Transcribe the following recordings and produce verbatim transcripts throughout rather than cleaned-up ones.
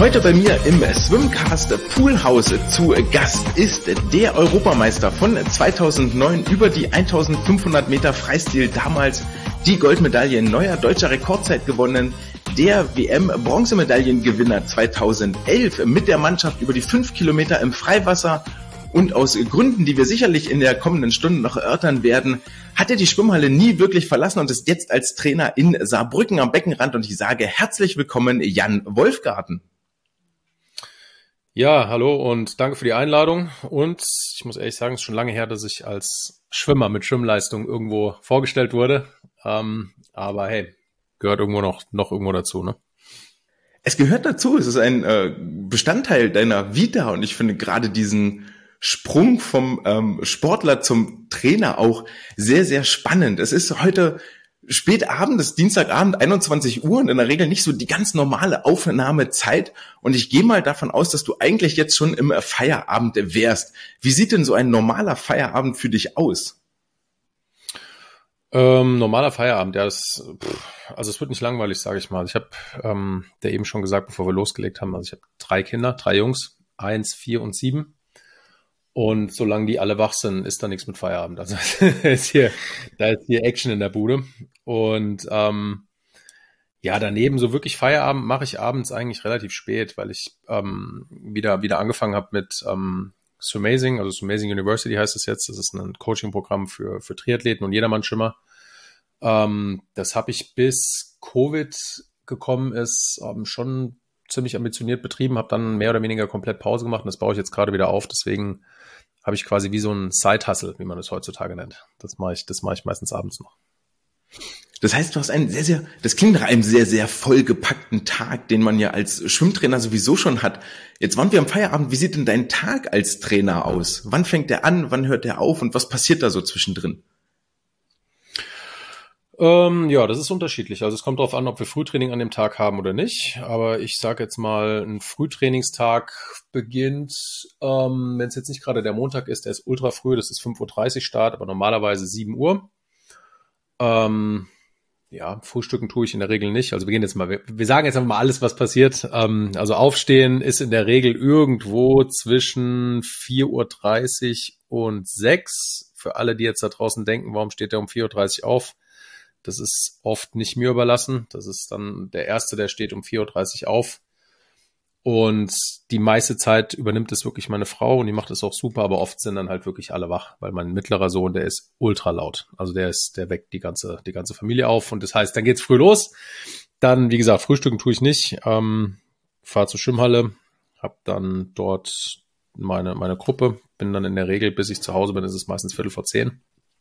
Heute bei mir im Swimcast Poolhouse zu Gast ist der Europameister von zweitausendneun über die eintausendfünfhundert Meter Freistil, damals die Goldmedaille in neuer deutscher Rekordzeit gewonnen, der W M-Bronzemedaillengewinner zweitausendelf mit der Mannschaft über die fünf Kilometer im Freiwasser. Und aus Gründen, die wir sicherlich in der kommenden Stunde noch erörtern werden, hat er die Schwimmhalle nie wirklich verlassen und ist jetzt als Trainer in Saarbrücken am Beckenrand. Und ich sage herzlich willkommen, Jan Wolfgarten. Ja, hallo und danke für die Einladung. Und ich muss ehrlich sagen, es ist schon lange her, dass ich als Schwimmer mit Schwimmleistung irgendwo vorgestellt wurde. Ähm, aber hey, gehört irgendwo noch, noch irgendwo dazu, ne? Es gehört dazu. Es ist ein äh, Bestandteil deiner Vita. Und ich finde gerade diesen Sprung vom ähm, Sportler zum Trainer auch sehr, sehr spannend. Es ist heute spät Abend, es ist Dienstagabend, einundzwanzig Uhr und in der Regel nicht so die ganz normale Aufnahmezeit. Und ich gehe mal davon aus, dass du eigentlich jetzt schon im Feierabend wärst. Wie sieht denn so ein normaler Feierabend für dich aus? Ähm, normaler Feierabend, ja, das, pff, also es wird nicht langweilig, sage ich mal. Ich habe ähm, der eben schon gesagt, bevor wir losgelegt haben, also ich habe drei Kinder, drei Jungs, eins, vier und sieben. Und solange die alle wach sind, ist da nichts mit Feierabend. Also ist hier, da ist hier Action in der Bude. Und ähm, ja, daneben so wirklich Feierabend mache ich abends eigentlich relativ spät, weil ich ähm, wieder wieder angefangen habe mit ähm, Swimazing, also Swimazing University heißt es jetzt. Das ist ein Coaching-Programm für für Triathleten und Jedermann-Schwimmer. Ähm, das habe ich bis Covid gekommen ist ähm, schon ziemlich ambitioniert betrieben, habe dann mehr oder weniger komplett Pause gemacht und das baue ich jetzt gerade wieder auf. Deswegen habe ich quasi wie so ein Side-Hustle, wie man das heutzutage nennt. Das mache ich, das mache ich meistens abends noch. Das heißt, du hast einen sehr, sehr, das klingt nach einem sehr, sehr vollgepackten Tag, den man ja als Schwimmtrainer sowieso schon hat. Jetzt waren wir am Feierabend. Wie sieht denn dein Tag als Trainer aus? Wann fängt der an? Wann hört der auf? Und was passiert da so zwischendrin? Ähm, ja, das ist unterschiedlich. Also es kommt darauf an, ob wir Frühtraining an dem Tag haben oder nicht. Aber ich sage jetzt mal, ein Frühtrainingstag beginnt, ähm, wenn es jetzt nicht gerade der Montag ist, der ist ultra früh, das ist fünf Uhr dreißig Start, aber normalerweise sieben Uhr. Ähm, ja, Frühstücken tue ich in der Regel nicht. Also wir gehen jetzt mal, wir, wir sagen jetzt einfach mal alles, was passiert. Ähm, also Aufstehen ist in der Regel irgendwo zwischen vier Uhr dreißig und sechs. Für alle, die jetzt da draußen denken, warum steht der um vier Uhr dreißig auf? Das ist oft nicht mir überlassen. Das ist dann der Erste, der steht um vier Uhr dreißig auf. Und die meiste Zeit übernimmt es wirklich meine Frau und die macht es auch super, aber oft sind dann halt wirklich alle wach, weil mein mittlerer Sohn, der ist ultra laut. Also der ist, der weckt die ganze, die ganze Familie auf und das heißt, dann geht's früh los. Dann, wie gesagt, frühstücken tue ich nicht. Ähm, fahre zur Schwimmhalle, hab dann dort meine, meine Gruppe, bin dann in der Regel, bis ich zu Hause bin, ist es meistens Viertel vor zehn.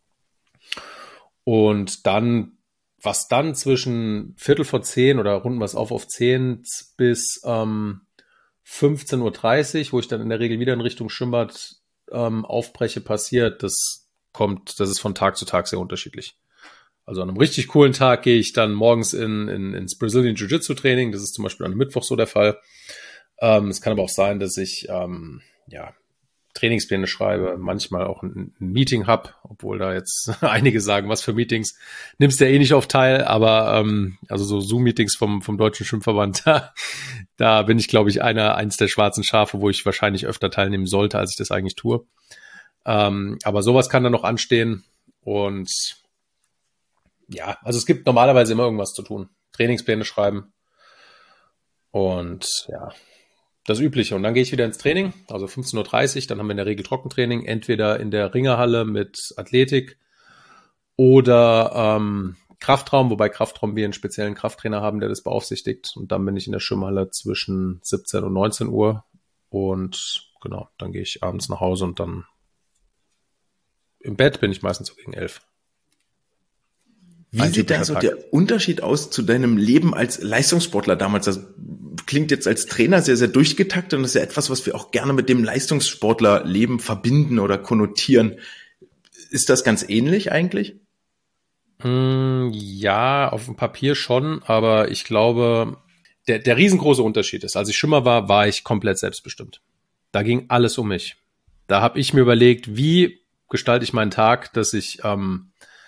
Und dann, was dann zwischen Viertel vor zehn oder runden wir es auf auf zehn bis ähm, fünfzehn Uhr dreißig, wo ich dann in der Regel wieder in Richtung Schwimmbad ähm, aufbreche, passiert, das kommt, das ist von Tag zu Tag sehr unterschiedlich. Also an einem richtig coolen Tag gehe ich dann morgens in, in, ins Brazilian Jiu-Jitsu Training, das ist zum Beispiel an einem Mittwoch so der Fall. Ähm, es kann aber auch sein, dass ich ähm, ja Trainingspläne schreibe, manchmal auch ein, ein Meeting hab, obwohl da jetzt einige sagen, was für Meetings, nimmst du ja eh nicht auf teil, aber ähm, also so Zoom-Meetings vom vom Deutschen Schwimmverband, da, da bin ich, glaube ich, einer eins der schwarzen Schafe, wo ich wahrscheinlich öfter teilnehmen sollte, als ich das eigentlich tue. Ähm, aber sowas kann dann noch anstehen und ja, also es gibt normalerweise immer irgendwas zu tun. Trainingspläne schreiben und ja, das Übliche. Und dann gehe ich wieder ins Training, also fünfzehn Uhr dreißig, dann haben wir in der Regel Trockentraining, entweder in der Ringerhalle mit Athletik oder ähm, Kraftraum, wobei Kraftraum wir einen speziellen Krafttrainer haben, der das beaufsichtigt. Und dann bin ich in der Schwimmhalle zwischen siebzehn und neunzehn Uhr und genau, dann gehe ich abends nach Hause und dann im Bett bin ich meistens so gegen elf. Wie Ein sieht da so der Unterschied aus zu deinem Leben als Leistungssportler damals? Das klingt jetzt als Trainer sehr, sehr durchgetaktet und das ist ja etwas, was wir auch gerne mit dem Leistungssportlerleben verbinden oder konnotieren. Ist das ganz ähnlich eigentlich? Mm, ja, auf dem Papier schon, aber ich glaube, der, der riesengroße Unterschied ist, als ich Schwimmer war, war ich komplett selbstbestimmt. Da ging alles um mich. Da habe ich mir überlegt, wie gestalte ich meinen Tag, dass ich ähm,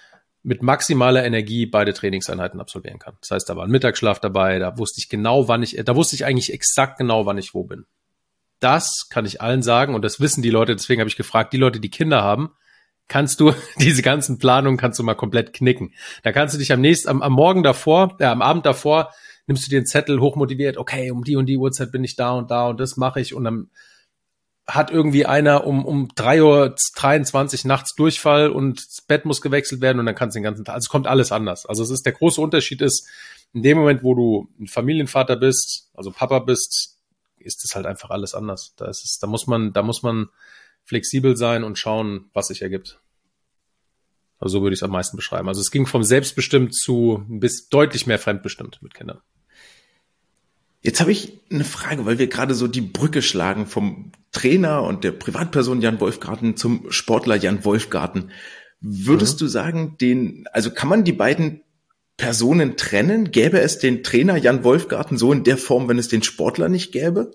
mit maximaler Energie beide Trainingseinheiten absolvieren kann. Das heißt, da war ein Mittagsschlaf dabei, da wusste ich genau, wann ich, da wusste ich eigentlich exakt genau, wann ich wo bin. Das kann ich allen sagen und das wissen die Leute, deswegen habe ich gefragt, die Leute, die Kinder haben, kannst du diese ganzen Planungen kannst du mal komplett knicken. Da kannst du dich am nächsten, am, am Morgen davor, ja, am Abend davor, nimmst du dir einen Zettel, hochmotiviert, okay, um die und die Uhrzeit bin ich da und da und das mache ich und dann hat irgendwie einer um, um drei Uhr dreiundzwanzig nachts Durchfall und das Bett muss gewechselt werden und dann kannst du den ganzen Tag, also es kommt alles anders. Also es ist, der große Unterschied ist, in dem Moment, wo du ein Familienvater bist, also Papa bist, ist es halt einfach alles anders. Da ist es, da muss man, da muss man flexibel sein und schauen, was sich ergibt. Also so würde ich es am meisten beschreiben. Also es ging vom selbstbestimmt zu bis deutlich mehr fremdbestimmt mit Kindern. Jetzt habe ich eine Frage, weil wir gerade so die Brücke schlagen vom Trainer und der Privatperson Jan Wolfgarten zum Sportler Jan Wolfgarten. Würdest mhm. du sagen, den, also kann man die beiden Personen trennen? Gäbe es den Trainer Jan Wolfgarten so in der Form, wenn es den Sportler nicht gäbe?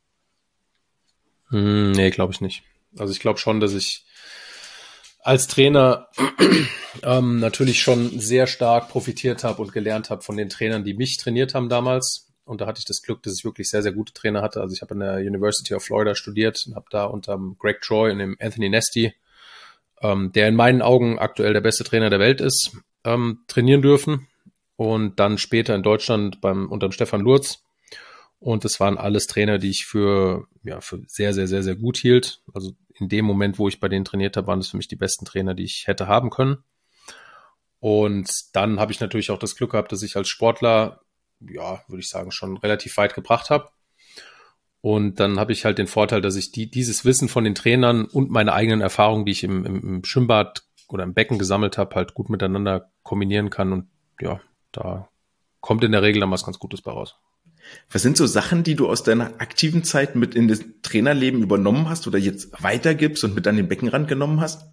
Hm, nee, glaube ich nicht. Also ich glaube schon, dass ich als Trainer ähm, natürlich schon sehr stark profitiert habe und gelernt habe von den Trainern, die mich trainiert haben damals. Und da hatte ich das Glück, dass ich wirklich sehr, sehr gute Trainer hatte. Also ich habe an der University of Florida studiert und habe da unter Greg Troy und dem Anthony Nesty, ähm, der in meinen Augen aktuell der beste Trainer der Welt ist, ähm, trainieren dürfen. Und dann später in Deutschland beim unter dem Stefan Lurz. Und das waren alles Trainer, die ich für, ja, für sehr, sehr, sehr, sehr gut hielt. Also in dem Moment, wo ich bei denen trainiert habe, waren das für mich die besten Trainer, die ich hätte haben können. Und dann habe ich natürlich auch das Glück gehabt, dass ich als Sportler, ja, würde ich sagen, schon relativ weit gebracht habe. Und dann habe ich halt den Vorteil, dass ich die, dieses Wissen von den Trainern und meine eigenen Erfahrungen, die ich im, im, im Schwimmbad oder im Becken gesammelt habe, halt gut miteinander kombinieren kann. Und ja, da kommt in der Regel dann was ganz Gutes bei raus. Was sind so Sachen, die du aus deiner aktiven Zeit mit in das Trainerleben übernommen hast oder jetzt weitergibst und mit an den Beckenrand genommen hast?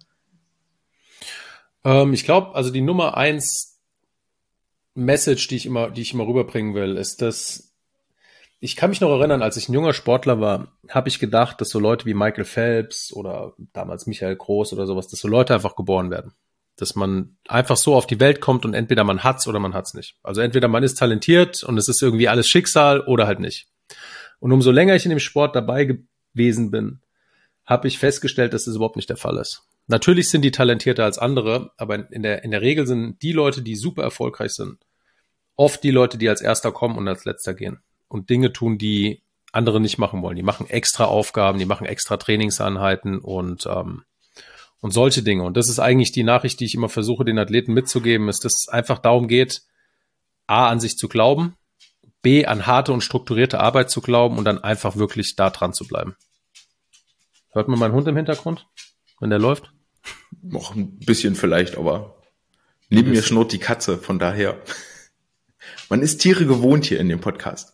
Ähm, ich glaube, also die Nummer eins Message, die ich immer, die ich immer rüberbringen will, ist, dass ich kann mich noch erinnern, als ich ein junger Sportler war, habe ich gedacht, dass so Leute wie Michael Phelps oder damals Michael Groß oder sowas, dass so Leute einfach geboren werden. Dass man einfach so auf die Welt kommt und entweder man hat's oder man hat's nicht. Also entweder man ist talentiert und es ist irgendwie alles Schicksal oder halt nicht. Und umso länger ich in dem Sport dabei gewesen bin, habe ich festgestellt, dass das überhaupt nicht der Fall ist. Natürlich sind die talentierter als andere, aber in der, in der Regel sind die Leute, die super erfolgreich sind, oft die Leute, die als Erster kommen und als Letzter gehen und Dinge tun, die andere nicht machen wollen. Die machen extra Aufgaben, die machen extra Trainingseinheiten und ähm, und solche Dinge. Und das ist eigentlich die Nachricht, die ich immer versuche, den Athleten mitzugeben, ist, dass es einfach darum geht, A, an sich zu glauben, B, an harte und strukturierte Arbeit zu glauben und dann einfach wirklich da dran zu bleiben. Hört man meinen Hund im Hintergrund, wenn der läuft? Noch ein bisschen vielleicht, aber neben mir schnurrt die Katze, von daher. Man ist Tiere gewohnt hier in dem Podcast.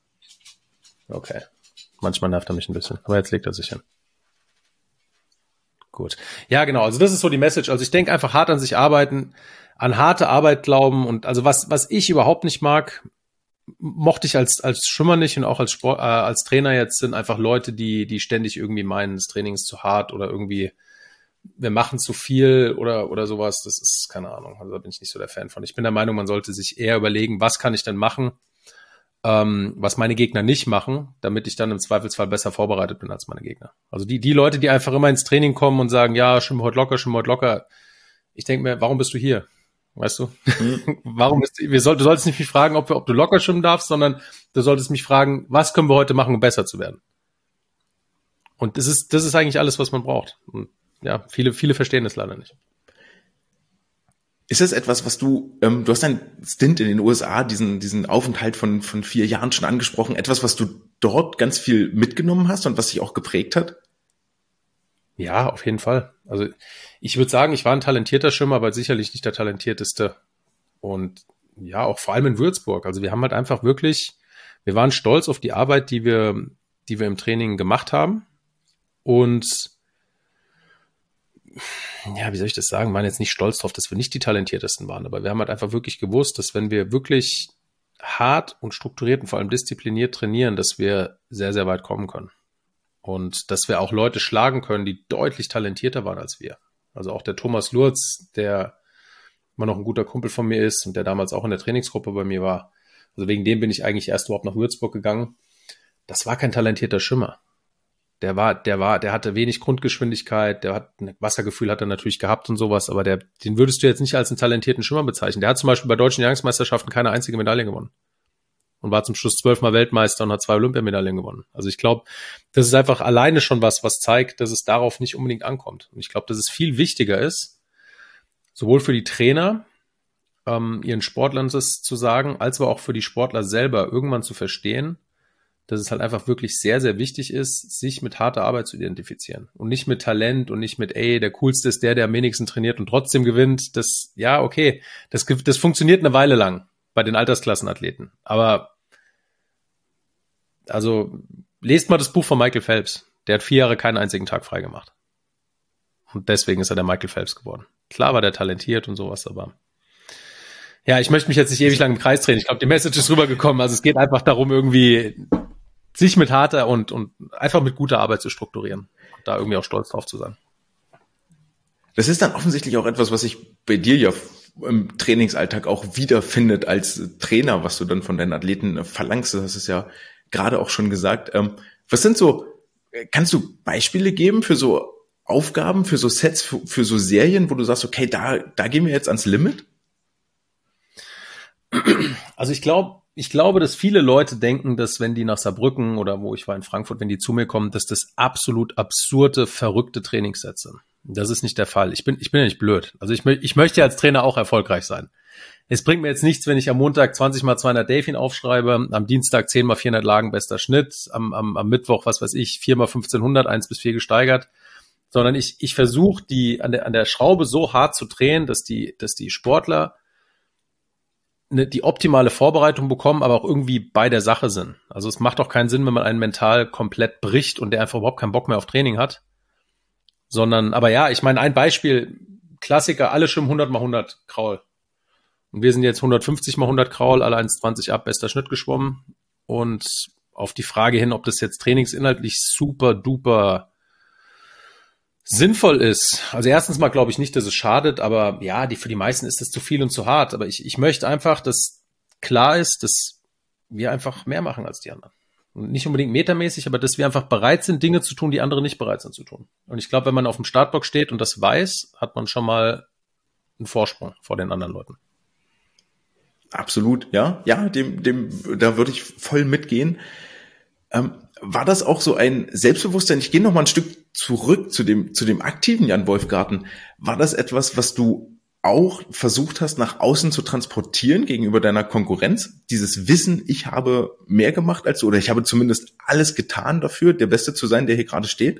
Okay. Manchmal nervt er mich ein bisschen, aber jetzt legt er sich hin. Gut. Ja, genau. Also das ist so die Message. Also ich denke einfach hart an sich arbeiten, an harte Arbeit glauben und also was was ich überhaupt nicht mag, mochte ich als als Schwimmer nicht und auch als Sport, äh, als Trainer jetzt sind einfach Leute, die die ständig irgendwie meinen, das Training ist zu hart oder irgendwie wir machen zu viel oder oder sowas. Das ist keine Ahnung. Also da bin ich nicht so der Fan von. Ich bin der Meinung, man sollte sich eher überlegen, was kann ich denn machen, ähm, was meine Gegner nicht machen, damit ich dann im Zweifelsfall besser vorbereitet bin als meine Gegner. Also die die Leute, die einfach immer ins Training kommen und sagen, ja, schwimm heute locker, schwimm heute locker. Ich denke mir, warum bist du hier? Weißt du? Mhm. Warum ist, wir soll, du solltest nicht mich fragen, ob, wir, ob du locker schwimmen darfst, sondern du solltest mich fragen, was können wir heute machen, um besser zu werden? Und das ist, das ist eigentlich alles, was man braucht. Und ja, viele, viele verstehen das leider nicht. Ist das etwas, was du, ähm, du hast einen Stint in den U S A, diesen, diesen Aufenthalt von, von vier Jahren schon angesprochen, etwas, was du dort ganz viel mitgenommen hast und was dich auch geprägt hat? Ja, auf jeden Fall. Also ich würde sagen, ich war ein talentierter Schwimmer, aber sicherlich nicht der talentierteste. Und ja, auch vor allem in Würzburg. Also wir haben halt einfach wirklich, wir waren stolz auf die Arbeit, die wir, die wir im Training gemacht haben. Und ja, wie soll ich das sagen, wir waren jetzt nicht stolz drauf, dass wir nicht die talentiertesten waren, aber wir haben halt einfach wirklich gewusst, dass wenn wir wirklich hart und strukturiert und vor allem diszipliniert trainieren, dass wir sehr, sehr weit kommen können. Und dass wir auch Leute schlagen können, die deutlich talentierter waren als wir. Also auch der Thomas Lurz, der immer noch ein guter Kumpel von mir ist und der damals auch in der Trainingsgruppe bei mir war. Also wegen dem bin ich eigentlich erst überhaupt nach Würzburg gegangen. Das war kein talentierter Schwimmer. Der war, der war, der hatte wenig Grundgeschwindigkeit, der hat ein Wassergefühl hat er natürlich gehabt und sowas, aber der, den würdest du jetzt nicht als einen talentierten Schwimmer bezeichnen. Der hat zum Beispiel bei deutschen Jahresmeisterschaften keine einzige Medaille gewonnen. Und war zum Schluss zwölfmal Weltmeister und hat zwei Olympiamedaillen gewonnen. Also ich glaube, das ist einfach alleine schon was, was zeigt, dass es darauf nicht unbedingt ankommt. Und ich glaube, dass es viel wichtiger ist, sowohl für die Trainer, ähm, ihren Sportlern das zu sagen, als aber auch für die Sportler selber irgendwann zu verstehen, dass es halt einfach wirklich sehr, sehr wichtig ist, sich mit harter Arbeit zu identifizieren. Und nicht mit Talent und nicht mit, ey, der Coolste ist der, der am wenigsten trainiert und trotzdem gewinnt. Das, ja, okay, das, das funktioniert eine Weile lang bei den Altersklassenathleten. Aber, also, lest mal das Buch von Michael Phelps. Der hat vier Jahre keinen einzigen Tag frei gemacht. Und deswegen ist er der Michael Phelps geworden. Klar war der talentiert und sowas, aber ja, ich möchte mich jetzt nicht ewig lang im Kreis drehen. Ich glaube, die Message ist rübergekommen. Also es geht einfach darum, irgendwie sich mit harter und, und einfach mit guter Arbeit zu strukturieren und da irgendwie auch stolz drauf zu sein. Das ist dann offensichtlich auch etwas, was sich bei dir ja im Trainingsalltag auch wiederfindet als Trainer, was du dann von deinen Athleten verlangst. Das ist ja gerade auch schon gesagt. Was sind so, kannst du Beispiele geben für so Aufgaben, für so Sets, für, für so Serien, wo du sagst, okay, da, da gehen wir jetzt ans Limit? Also ich glaube, ich glaube, dass viele Leute denken, dass wenn die nach Saarbrücken oder wo ich war in Frankfurt, wenn die zu mir kommen, dass das absolut absurde, verrückte Trainingssets sind. Das ist nicht der Fall. Ich bin, ich bin ja nicht blöd. Also ich, ich möchte ja als Trainer auch erfolgreich sein. Es bringt mir jetzt nichts, wenn ich am Montag zwanzig mal zweihundert Delfin aufschreibe, am Dienstag zehn mal vierhundert Lagen bester Schnitt, am, am, am Mittwoch, was weiß ich, vier mal fünfzehnhundert, eins bis vier gesteigert, sondern ich, ich versuche die an der, an der Schraube so hart zu drehen, dass die, dass die Sportler eine, die optimale Vorbereitung bekommen, aber auch irgendwie bei der Sache sind. Also es macht auch keinen Sinn, wenn man einen mental komplett bricht und der einfach überhaupt keinen Bock mehr auf Training hat, sondern, aber ja, ich meine, ein Beispiel, Klassiker, alle schwimmen hundert mal hundert Kraul. Und wir sind jetzt hundertfünfzig mal hundert Kraul, alle eins zwanzig ab, bester Schnitt geschwommen. Und auf die Frage hin, ob das jetzt trainingsinhaltlich super duper sinnvoll ist. Also erstens mal glaube ich nicht, dass es schadet, aber ja, die, für die meisten ist das zu viel und zu hart. Aber ich, ich möchte einfach, dass klar ist, dass wir einfach mehr machen als die anderen. Und nicht unbedingt metermäßig, aber dass wir einfach bereit sind, Dinge zu tun, die andere nicht bereit sind zu tun. Und ich glaube, wenn man auf dem Startblock steht und das weiß, hat man schon mal einen Vorsprung vor den anderen Leuten. Absolut, ja. Ja, dem, dem, da würde ich voll mitgehen. Ähm, war das auch so ein Selbstbewusstsein? Ich gehe noch mal ein Stück zurück zu dem, zu dem aktiven Jan Wolfgarten. War das etwas, was du auch versucht hast, nach außen zu transportieren gegenüber deiner Konkurrenz? Dieses Wissen, ich habe mehr gemacht als du, oder ich habe zumindest alles getan dafür, der Beste zu sein, der hier gerade steht?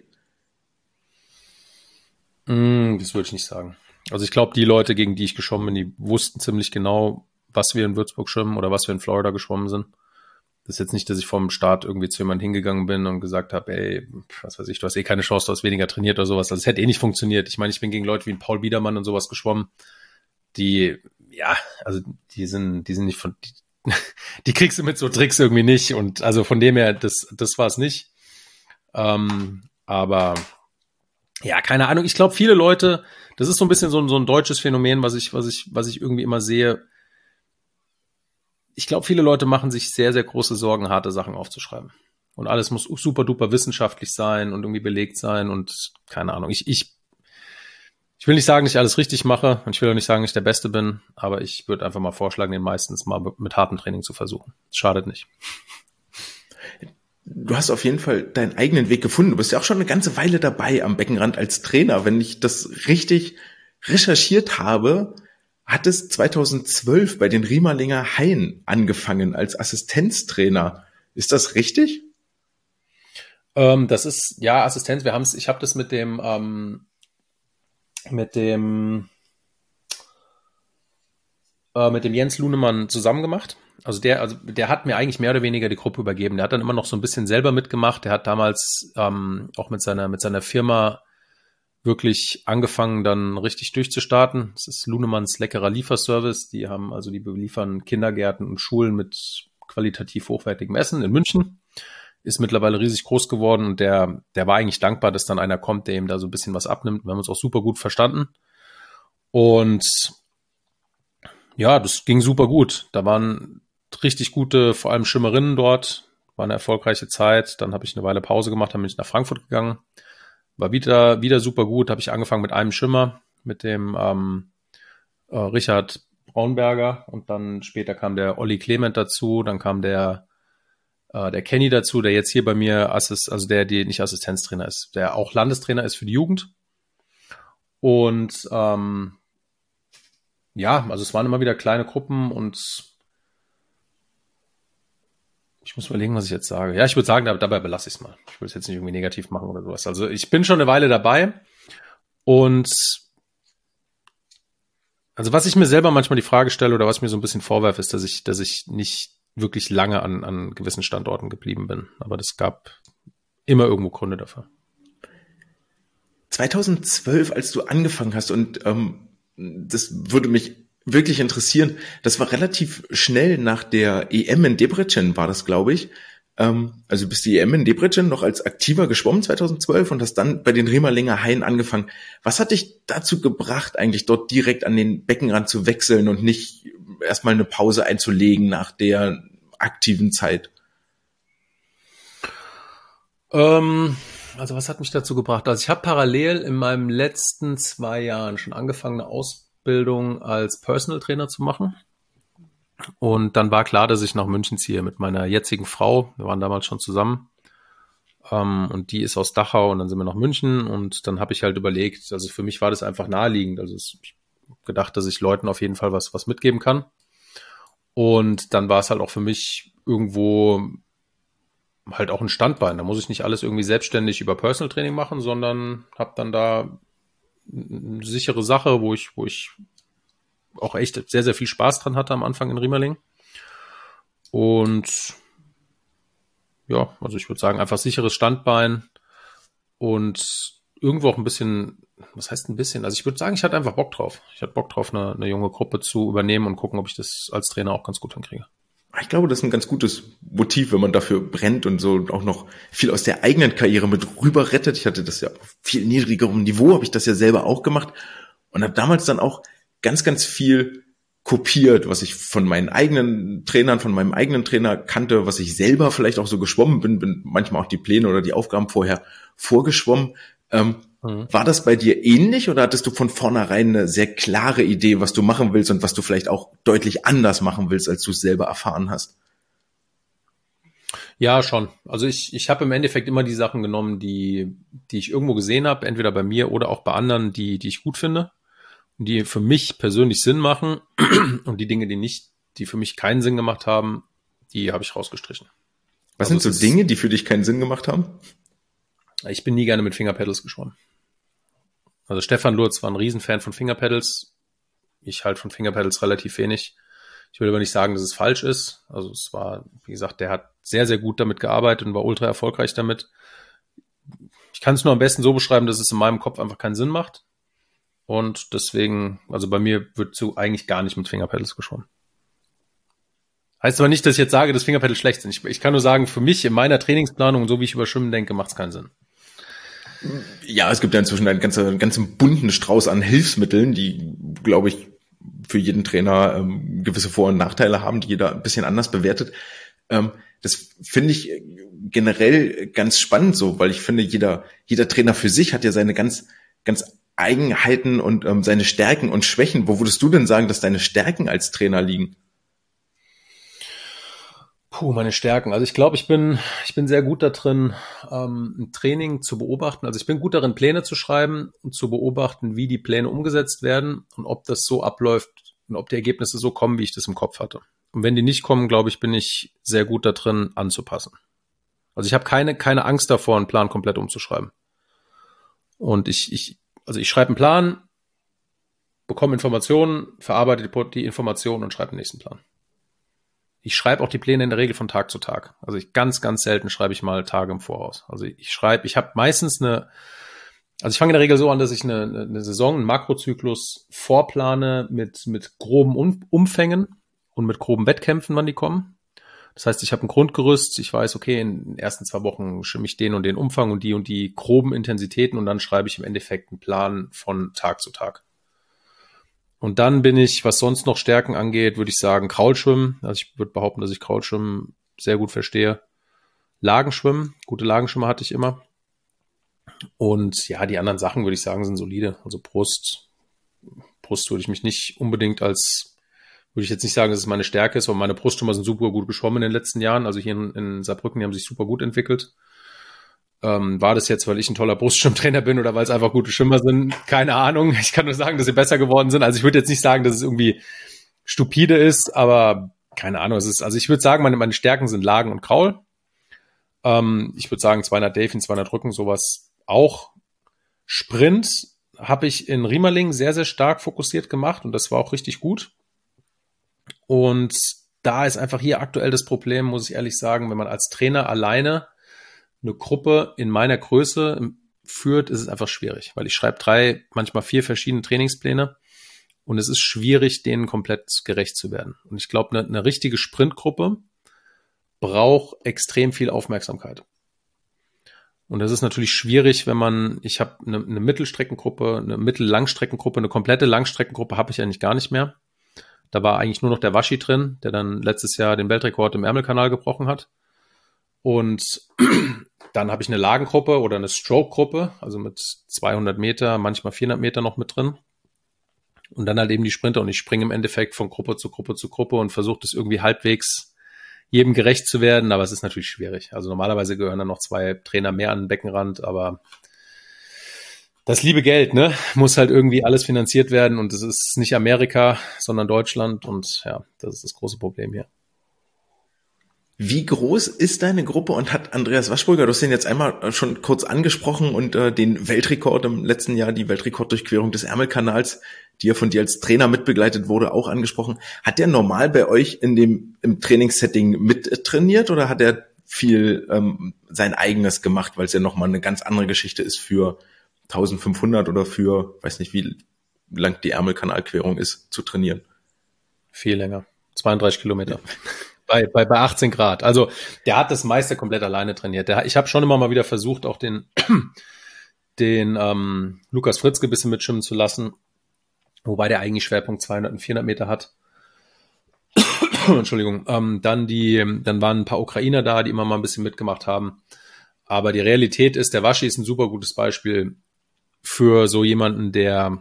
Mm, das würde ich nicht sagen. Also ich glaube, die Leute, gegen die ich geschwommen bin, die wussten ziemlich genau, was wir in Würzburg schwimmen oder was wir in Florida geschwommen sind. Das ist jetzt nicht, dass ich vom Start irgendwie zu jemandem hingegangen bin und gesagt habe, ey, was weiß ich, du hast eh keine Chance, du hast weniger trainiert oder sowas. Also es hätte eh nicht funktioniert. Ich meine, ich bin gegen Leute wie Paul Biedermann und sowas geschwommen, die, ja, also die sind, die sind nicht von, die, die kriegst du mit so Tricks irgendwie nicht. Und also von dem her, das, das war es nicht. Ähm, aber ja, keine Ahnung. Ich glaube, viele Leute, das ist so ein bisschen so ein, so ein deutsches Phänomen, was ich, was ich, was ich irgendwie immer sehe. Ich glaube, viele Leute machen sich sehr, sehr große Sorgen, harte Sachen aufzuschreiben. Und alles muss super duper wissenschaftlich sein und irgendwie belegt sein und keine Ahnung. Ich, ich, ich will nicht sagen, dass ich alles richtig mache und ich will auch nicht sagen, dass ich der Beste bin, aber ich würde einfach mal vorschlagen, den meistens mal mit hartem Training zu versuchen. Das schadet nicht. Du hast auf jeden Fall deinen eigenen Weg gefunden. Du bist ja auch schon eine ganze Weile dabei am Beckenrand als Trainer. Wenn ich das richtig recherchiert habe, hat es zweitausendzwölf bei den Riemalinger Haien angefangen als Assistenztrainer. Ist das richtig? Ähm, das ist, ja, Assistenz. Wir haben es, ich habe das mit dem, ähm, mit dem, äh, mit dem Jens Lunemann zusammen gemacht. Also der, also der hat mir eigentlich mehr oder weniger die Gruppe übergeben. Der hat dann immer noch so ein bisschen selber mitgemacht. Der hat damals ähm, auch mit seiner, mit seiner Firma wirklich angefangen, dann richtig durchzustarten. Das ist Lunemanns leckerer Lieferservice. Die haben also, die beliefern Kindergärten und Schulen mit qualitativ hochwertigem Essen in München. Ist mittlerweile riesig groß geworden und der, der war eigentlich dankbar, dass dann einer kommt, der ihm da so ein bisschen was abnimmt. Wir haben uns auch super gut verstanden. Und Ja, das ging super gut. Da waren richtig gute, vor allem Schwimmerinnen dort. War eine erfolgreiche Zeit. Dann habe ich eine Weile Pause gemacht, dann bin ich nach Frankfurt gegangen. War wieder, wieder super gut. Habe ich angefangen mit einem Schwimmer, mit dem ähm, äh, Richard Braunberger. Und dann später kam der Olli Clement dazu. Dann kam der, äh, der Kenny dazu, der jetzt hier bei mir, Assist, also der, der nicht Assistenztrainer ist, der auch Landestrainer ist für die Jugend. Und ähm, ja, also es waren immer wieder kleine Gruppen und ich muss überlegen, was ich jetzt sage. Ja, ich würde sagen, dabei belasse ich es mal. Ich will es jetzt nicht irgendwie negativ machen oder sowas. Also ich bin schon eine Weile dabei und also was ich mir selber manchmal die Frage stelle oder was mir so ein bisschen vorwerfe, ist, dass ich, dass ich nicht wirklich lange an, an gewissen Standorten geblieben bin. Aber das gab immer irgendwo Gründe dafür. zweitausendzwölf, als du angefangen hast, und ähm, das würde mich wirklich interessieren, das war relativ schnell nach der E M in Debrecen, war das, glaube ich. Ähm, also du bist die E M in Debrecen noch als Aktiver geschwommen zweitausendzwölf und hast dann bei den Remalinger Haien angefangen. Was hat dich dazu gebracht, eigentlich dort direkt an den Beckenrand zu wechseln und nicht erstmal eine Pause einzulegen nach der aktiven Zeit? Ähm, also was hat mich dazu gebracht? Also ich habe parallel in meinen letzten zwei Jahren schon angefangen, eine Ausbildung als Personal Trainer zu machen. Und dann war klar, dass ich nach München ziehe mit meiner jetzigen Frau. Wir waren damals schon zusammen. Ähm, und die ist aus Dachau und dann sind wir nach München. Und dann habe ich halt überlegt, also für mich war das einfach naheliegend. Also ich habe gedacht, dass ich Leuten auf jeden Fall was, was mitgeben kann. Und dann war es halt auch für mich irgendwo halt auch ein Standbein. Da muss ich nicht alles irgendwie selbstständig über Personal Training machen, sondern habe dann da eine sichere Sache, wo ich, wo ich auch echt sehr, sehr viel Spaß dran hatte am Anfang in Riemerling. Und ja, also ich würde sagen, einfach sicheres Standbein und irgendwo auch ein bisschen, was heißt ein bisschen? Also ich würde sagen, ich hatte einfach Bock drauf. Ich hatte Bock drauf, eine, eine junge Gruppe zu übernehmen und gucken, ob ich das als Trainer auch ganz gut hinkriege. Ich glaube, das ist ein ganz gutes Motiv, wenn man dafür brennt und so auch noch viel aus der eigenen Karriere mit rüber rettet. Ich hatte das ja auf viel niedrigerem Niveau, habe ich das ja selber auch gemacht und habe damals dann auch ganz, ganz viel kopiert, was ich von meinen eigenen Trainern, von meinem eigenen Trainer kannte, was ich selber vielleicht auch so geschwommen bin, bin manchmal auch die Pläne oder die Aufgaben vorher vorgeschwommen. Ähm, mhm. War das bei dir ähnlich oder hattest du von vornherein eine sehr klare Idee, was du machen willst und was du vielleicht auch deutlich anders machen willst, als du es selber erfahren hast? Ja, schon. Also ich, ich habe im Endeffekt immer die Sachen genommen, die, die ich irgendwo gesehen habe, entweder bei mir oder auch bei anderen, die, die ich gut finde. Die für mich persönlich Sinn machen und die Dinge, die nicht, die für mich keinen Sinn gemacht haben, die habe ich rausgestrichen. Was also sind so Dinge, die für dich keinen Sinn gemacht haben? Ich bin nie gerne mit Fingerpedals geschwommen. Also Stefan Lurz war ein Riesenfan von Fingerpedals. Ich halt von Fingerpedals relativ wenig. Ich will aber nicht sagen, dass es falsch ist. Also es war, wie gesagt, der hat sehr, sehr gut damit gearbeitet und war ultra erfolgreich damit. Ich kann es nur am besten so beschreiben, dass es in meinem Kopf einfach keinen Sinn macht. Und deswegen, also bei mir wird so eigentlich gar nicht mit Fingerpedals geschwommen. Heißt aber nicht, dass ich jetzt sage, dass Fingerpedals schlecht sind. Ich, ich kann nur sagen, für mich in meiner Trainingsplanung, so wie ich über Schwimmen denke, macht es keinen Sinn. Ja, es gibt ja inzwischen einen ganzen, einen ganzen bunten Strauß an Hilfsmitteln, die, glaube ich, für jeden Trainer ähm, gewisse Vor- und Nachteile haben, die jeder ein bisschen anders bewertet. Ähm, das finde ich generell ganz spannend so, weil ich finde, jeder, jeder Trainer für sich hat ja seine ganz, ganz Eigenheiten und ähm, seine Stärken und Schwächen. Wo würdest du denn sagen, dass deine Stärken als Trainer liegen? Puh, meine Stärken. Also ich glaube, ich bin, ich bin sehr gut da drin, ähm, ein Training zu beobachten. Also ich bin gut darin, Pläne zu schreiben und zu beobachten, wie die Pläne umgesetzt werden und ob das so abläuft und ob die Ergebnisse so kommen, wie ich das im Kopf hatte. Und wenn die nicht kommen, glaube ich, bin ich sehr gut da drin, anzupassen. Also ich habe keine, keine Angst davor, einen Plan komplett umzuschreiben. Und ich, ich, Also ich schreibe einen Plan, bekomme Informationen, verarbeite die, die Informationen und schreibe den nächsten Plan. Ich schreibe auch die Pläne in der Regel von Tag zu Tag. Also ich ganz, ganz selten schreibe ich mal Tage im Voraus. Also ich schreibe, ich habe meistens eine, also ich fange in der Regel so an, dass ich eine, eine Saison, einen Makrozyklus vorplane mit, mit groben um Umfängen und mit groben Wettkämpfen, wann die kommen. Das heißt, ich habe ein Grundgerüst, ich weiß, okay, in den ersten zwei Wochen schwimme ich den und den Umfang und die und die groben Intensitäten und dann schreibe ich im Endeffekt einen Plan von Tag zu Tag. Und dann bin ich, was sonst noch Stärken angeht, würde ich sagen, Kraulschwimmen. Also ich würde behaupten, dass ich Kraulschwimmen sehr gut verstehe. Lagenschwimmen, gute Lagenschwimmer hatte ich immer. Und ja, die anderen Sachen, würde ich sagen, sind solide. Also Brust, Brust würde ich mich nicht unbedingt als, würde ich jetzt nicht sagen, dass es meine Stärke ist, aber meine Brustschwimmer sind super gut geschwommen in den letzten Jahren. Also hier in, in Saarbrücken, die haben sich super gut entwickelt. Ähm, war das jetzt, weil ich ein toller Brustschwimmtrainer bin oder weil es einfach gute Schwimmer sind? Keine Ahnung. Ich kann nur sagen, dass sie besser geworden sind. Also ich würde jetzt nicht sagen, dass es irgendwie stupide ist, aber keine Ahnung. Es ist, also ich würde sagen, meine, meine Stärken sind Lagen und Kraul. Ähm, ich würde sagen zweihundert Delfin, zweihundert Rücken, sowas auch. Sprint habe ich in Riemerling sehr, sehr stark fokussiert gemacht und das war auch richtig gut. Und da ist einfach hier aktuell das Problem, muss ich ehrlich sagen, wenn man als Trainer alleine eine Gruppe in meiner Größe führt, ist es einfach schwierig, weil ich schreibe drei, manchmal vier verschiedene Trainingspläne und es ist schwierig, denen komplett gerecht zu werden. Und ich glaube, eine, eine richtige Sprintgruppe braucht extrem viel Aufmerksamkeit. Und das ist natürlich schwierig, wenn man, ich habe eine, eine Mittelstreckengruppe, eine Mittellangstreckengruppe, eine komplette Langstreckengruppe habe ich eigentlich gar nicht mehr. Da war eigentlich nur noch der Waschi drin, der dann letztes Jahr den Weltrekord im Ärmelkanal gebrochen hat. Und dann habe ich eine Lagengruppe oder eine Stroke-Gruppe, also mit zweihundert Meter, manchmal vierhundert Meter noch mit drin. Und dann halt eben die Sprinter. Und ich springe im Endeffekt von Gruppe zu Gruppe zu Gruppe und versuche das irgendwie halbwegs jedem gerecht zu werden. Aber es ist natürlich schwierig. Also normalerweise gehören dann noch zwei Trainer mehr an den Beckenrand. Aber das liebe Geld, ne, muss halt irgendwie alles finanziert werden. Und es ist nicht Amerika, sondern Deutschland. Und ja, das ist das große Problem hier. Wie groß ist deine Gruppe und hat Andreas Waschburger, du hast den jetzt einmal schon kurz angesprochen und äh, den Weltrekord im letzten Jahr, die Weltrekorddurchquerung des Ärmelkanals, die ja von dir als Trainer mitbegleitet wurde, auch angesprochen. Hat der normal bei euch in dem im Trainingssetting mit trainiert oder hat er viel ähm, sein eigenes gemacht, weil es ja nochmal eine ganz andere Geschichte ist für eintausendfünfhundert oder für, weiß nicht, wie lang die Ärmelkanalquerung ist, zu trainieren? Viel länger. zweiunddreißig Kilometer. Bei, bei, bei achtzehn Grad. Also der hat das meiste komplett alleine trainiert. Der, ich habe schon immer mal wieder versucht, auch den, den ähm, Lukas Fritzke ein bisschen mitschwimmen zu lassen, wobei der eigentlich Schwerpunkt zweihundert und vierhundert Meter hat. Entschuldigung. Ähm, dann, die, dann waren ein paar Ukrainer da, die immer mal ein bisschen mitgemacht haben. Aber die Realität ist, der Waschi ist ein super gutes Beispiel für so jemanden, der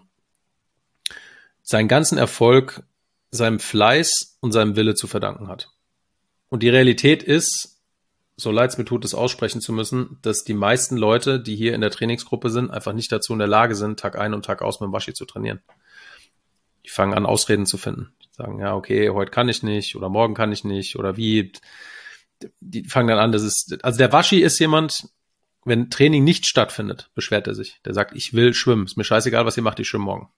seinen ganzen Erfolg seinem Fleiß und seinem Wille zu verdanken hat. Und die Realität ist, so leid es mir tut, das aussprechen zu müssen, dass die meisten Leute, die hier in der Trainingsgruppe sind, einfach nicht dazu in der Lage sind, Tag ein und Tag aus mit dem Waschi zu trainieren. Die fangen an, Ausreden zu finden. Die sagen, ja, okay, heute kann ich nicht oder morgen kann ich nicht oder wie. Die fangen dann an, das ist, also der Waschi ist jemand, wenn Training nicht stattfindet, beschwert er sich. Der sagt, ich will schwimmen, ist mir scheißegal, was ihr macht, ich schwimme morgen.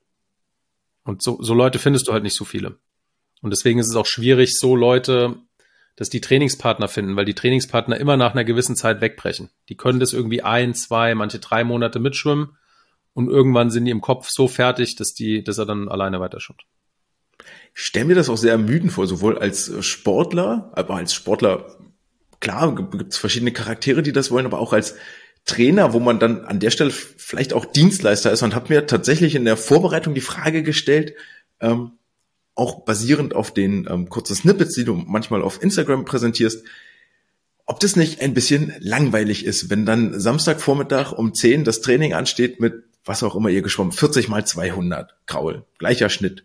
Und so, so Leute findest du halt nicht so viele. Und deswegen ist es auch schwierig, so Leute, dass die Trainingspartner finden, weil die Trainingspartner immer nach einer gewissen Zeit wegbrechen. Die können das irgendwie ein, zwei, manche drei Monate mitschwimmen und irgendwann sind die im Kopf so fertig, dass die, dass er dann alleine weiterschwimmt. Ich stelle mir das auch sehr ermüdend vor, sowohl als Sportler, aber als Sportler, klar, gibt es verschiedene Charaktere, die das wollen, aber auch als Trainer, wo man dann an der Stelle vielleicht auch Dienstleister ist und habe mir tatsächlich in der Vorbereitung die Frage gestellt, ähm, auch basierend auf den ähm, kurzen Snippets, die du manchmal auf Instagram präsentierst, ob das nicht ein bisschen langweilig ist, wenn dann Samstagvormittag um zehn das Training ansteht mit, was auch immer ihr geschwommen, vierzig mal zweihundert, Kraul, gleicher Schnitt.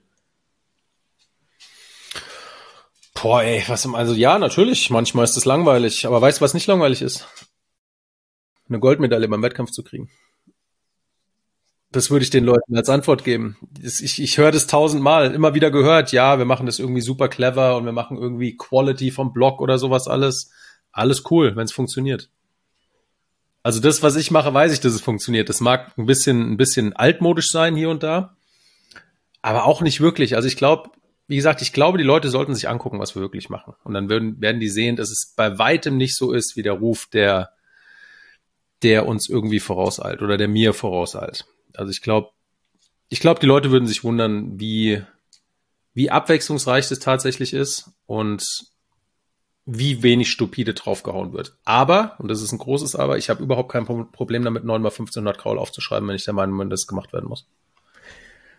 Boah, ey, was, also ja, natürlich, manchmal ist es langweilig, aber weißt du, was nicht langweilig ist? Eine Goldmedaille beim Wettkampf zu kriegen. Das würde ich den Leuten als Antwort geben. Ich, ich höre das tausendmal, immer wieder gehört, ja, wir machen das irgendwie super clever und wir machen irgendwie Quality vom Blog oder sowas alles. Alles cool, wenn es funktioniert. Also das, was ich mache, weiß ich, dass es funktioniert. Das mag ein bisschen, ein bisschen altmodisch sein hier und da, aber auch nicht wirklich. Also ich glaube, wie gesagt, ich glaube, die Leute sollten sich angucken, was wir wirklich machen. Und dann werden, werden die sehen, dass es bei weitem nicht so ist, wie der Ruf, der, der uns irgendwie vorauseilt oder der mir vorauseilt. Also ich glaube, ich glaube, die Leute würden sich wundern, wie, wie abwechslungsreich das tatsächlich ist und wie wenig stupide draufgehauen wird. Aber, und das ist ein großes Aber, ich habe überhaupt kein Problem damit, neun mal fünfzehnhundert Kraul aufzuschreiben, wenn ich der Meinung bin, dass es gemacht werden muss.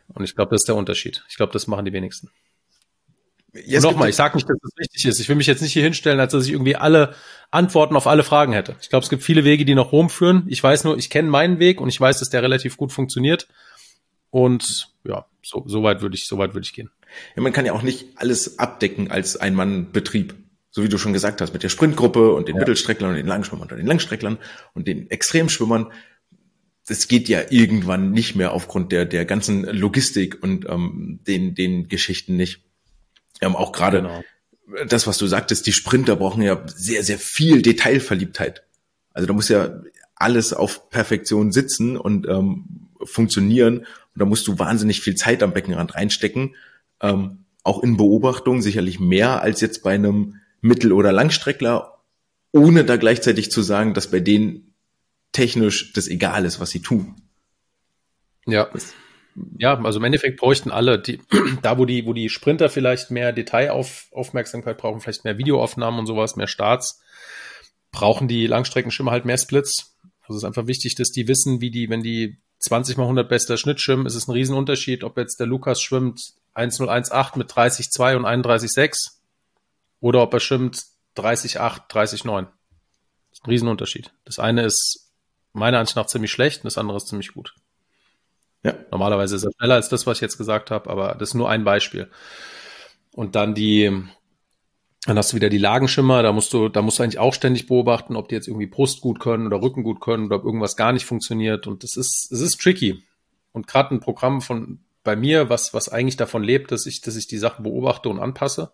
Und ich glaube, das ist der Unterschied. Ich glaube, das machen die wenigsten. Ja, nochmal, ich sage nicht, dass das richtig ist. Ich will mich jetzt nicht hier hinstellen, als dass ich irgendwie alle Antworten auf alle Fragen hätte. Ich glaube, es gibt viele Wege, die nach Rom führen. Ich weiß nur, ich kenne meinen Weg und ich weiß, dass der relativ gut funktioniert. Und ja, so, so weit würde ich, so weit würde ich gehen. Ja, man kann ja auch nicht alles abdecken als Ein-Mann-Betrieb. So wie du schon gesagt hast, mit der Sprintgruppe und den ja. Mittelstrecklern und den Langschwimmern und den Langstrecklern und den Extremschwimmern. Das geht ja irgendwann nicht mehr aufgrund der, der ganzen Logistik und ähm, den, den Geschichten nicht. Ähm, auch gerade genau. Das, was du sagtest, die Sprinter brauchen ja sehr, sehr viel Detailverliebtheit. Also da muss ja alles auf Perfektion sitzen und ähm, funktionieren. Und da musst du wahnsinnig viel Zeit am Beckenrand reinstecken. Ähm, auch in Beobachtung sicherlich mehr als jetzt bei einem Mittel- oder Langstreckler, ohne da gleichzeitig zu sagen, dass bei denen technisch das egal ist, was sie tun. Ja. Ja, also im Endeffekt bräuchten alle, die, da wo die, wo die Sprinter vielleicht mehr Detailaufmerksamkeit brauchen, vielleicht mehr Videoaufnahmen und sowas, mehr Starts, brauchen die Langstreckenschwimmer halt mehr Splits. Also es ist einfach wichtig, dass die wissen, wie die, wenn die zwanzig mal hundert bester Schnitt schwimmen, ist es ein Riesenunterschied, ob jetzt der Lukas schwimmt eins null eins acht mit dreißig Komma zwei und einunddreißig Komma sechs oder ob er schwimmt dreißig Komma acht, dreißig Komma neun. Das ist ein Riesenunterschied. Das eine ist meiner Ansicht nach ziemlich schlecht und das andere ist ziemlich gut. Ja. Normalerweise ist er schneller als das, was ich jetzt gesagt habe, aber das ist nur ein Beispiel. Und dann die, dann hast du wieder die Lagenschimmer, da musst du, da musst du eigentlich auch ständig beobachten, ob die jetzt irgendwie Brust gut können oder Rücken gut können oder ob irgendwas gar nicht funktioniert. Und das ist, es ist tricky. Und gerade ein Programm von bei mir, was, was eigentlich davon lebt, dass ich, dass ich die Sachen beobachte und anpasse.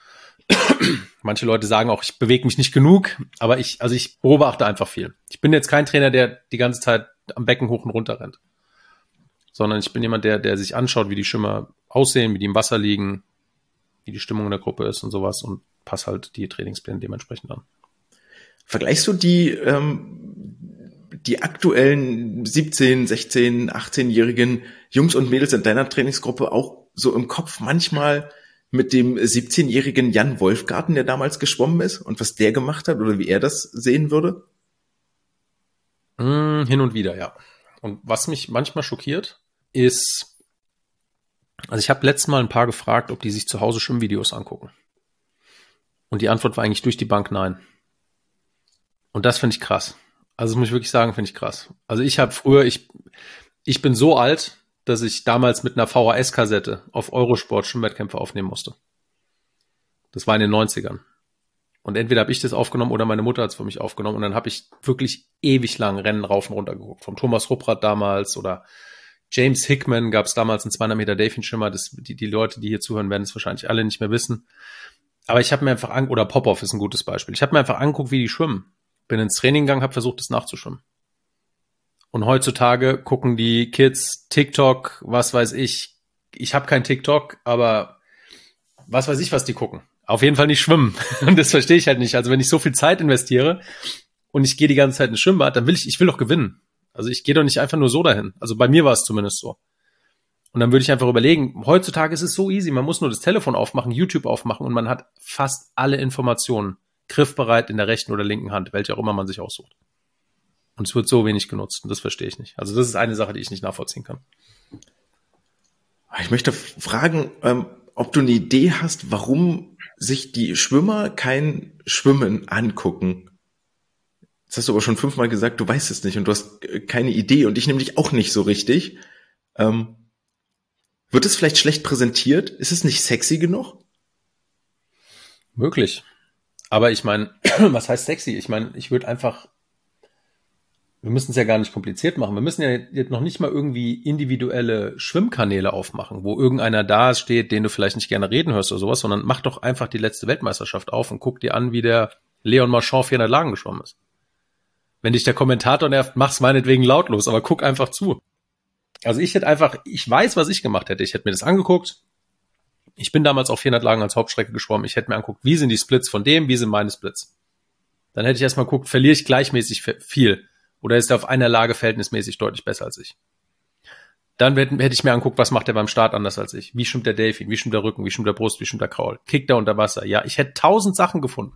Manche Leute sagen auch, ich bewege mich nicht genug, aber ich, also ich beobachte einfach viel. Ich bin jetzt kein Trainer, der die ganze Zeit am Becken hoch und runter rennt. Sondern ich bin jemand, der, der sich anschaut, wie die Schwimmer aussehen, wie die im Wasser liegen, wie die Stimmung in der Gruppe ist und sowas und passe halt die Trainingspläne dementsprechend an. Vergleichst du die, ähm, die aktuellen siebzehn-, sechzehn-, achtzehnjährigen Jungs und Mädels in deiner Trainingsgruppe auch so im Kopf manchmal mit dem siebzehnjährigen Jan Wolfgarten, der damals geschwommen ist und was der gemacht hat oder wie er das sehen würde? Mm, hin und wieder, ja. Und was mich manchmal schockiert, ist, also ich habe letztes Mal ein paar gefragt, ob die sich zu Hause Schwimmvideos angucken. Und die Antwort war eigentlich durch die Bank nein. Und das finde ich krass. Also das muss ich wirklich sagen, finde ich krass. Also ich habe früher, ich ich bin so alt, dass ich damals mit einer V H S-Kassette auf Eurosport Schwimmwettkämpfe aufnehmen musste. Das war in den neunzigern. Und entweder habe ich das aufgenommen oder meine Mutter hat es für mich aufgenommen. Und dann habe ich wirklich ewig lang Rennen rauf und runter geguckt. Vom Thomas Rupprath damals oder James Hickman gab es damals einen zweihundert Meter Delfinschwimmer. Das, die, die Leute, die hier zuhören, werden es wahrscheinlich alle nicht mehr wissen. Aber ich habe mir einfach angeguckt, oder Popov ist ein gutes Beispiel. Ich habe mir einfach angeguckt, wie die schwimmen. Bin ins Training gegangen, habe versucht, das nachzuschwimmen. Und heutzutage gucken die Kids TikTok, was weiß ich. Ich habe kein TikTok, aber was weiß ich, was die gucken. Auf jeden Fall nicht schwimmen. Und das verstehe ich halt nicht. Also wenn ich so viel Zeit investiere und ich gehe die ganze Zeit ins Schwimmbad, dann will ich, ich will doch gewinnen. Also ich gehe doch nicht einfach nur so dahin. Also bei mir war es zumindest so. Und dann würde ich einfach überlegen, heutzutage ist es so easy. Man muss nur das Telefon aufmachen, YouTube aufmachen und man hat fast alle Informationen griffbereit in der rechten oder linken Hand, welche auch immer man sich aussucht. Und es wird so wenig genutzt und das verstehe ich nicht. Also das ist eine Sache, die ich nicht nachvollziehen kann. Ich möchte fragen, ähm, ob du eine Idee hast, warum sich die Schwimmer kein Schwimmen angucken. Das hast du aber schon fünfmal gesagt, du weißt es nicht und du hast keine Idee und ich nämlich auch nicht so richtig. Ähm, wird es vielleicht schlecht präsentiert? Ist es nicht sexy genug? Möglich. Aber ich meine, was heißt sexy? Ich meine, ich würde einfach, wir müssen es ja gar nicht kompliziert machen. Wir müssen ja jetzt noch nicht mal irgendwie individuelle Schwimmkanäle aufmachen, wo irgendeiner da steht, den du vielleicht nicht gerne reden hörst oder sowas, sondern mach doch einfach die letzte Weltmeisterschaft auf und guck dir an, wie der Leon Marchand vierhundert Lagen geschwommen ist. Wenn dich der Kommentator nervt, mach's meinetwegen lautlos, aber guck einfach zu. Also ich hätte einfach, ich weiß, was ich gemacht hätte. Ich hätte mir das angeguckt. Ich bin damals auf vierhundert Lagen als Hauptstrecke geschwommen. Ich hätte mir angeguckt, wie sind die Splits von dem, wie sind meine Splits. Dann hätte ich erstmal geguckt, verliere ich gleichmäßig viel oder ist er auf einer Lage verhältnismäßig deutlich besser als ich. Dann hätte ich mir angeguckt, was macht er beim Start anders als ich. Wie schwimmt der Delfin, wie schwimmt der Rücken, wie schwimmt der Brust, wie schwimmt der Kraul. Kickt er unter Wasser. Ja, ich hätte tausend Sachen gefunden.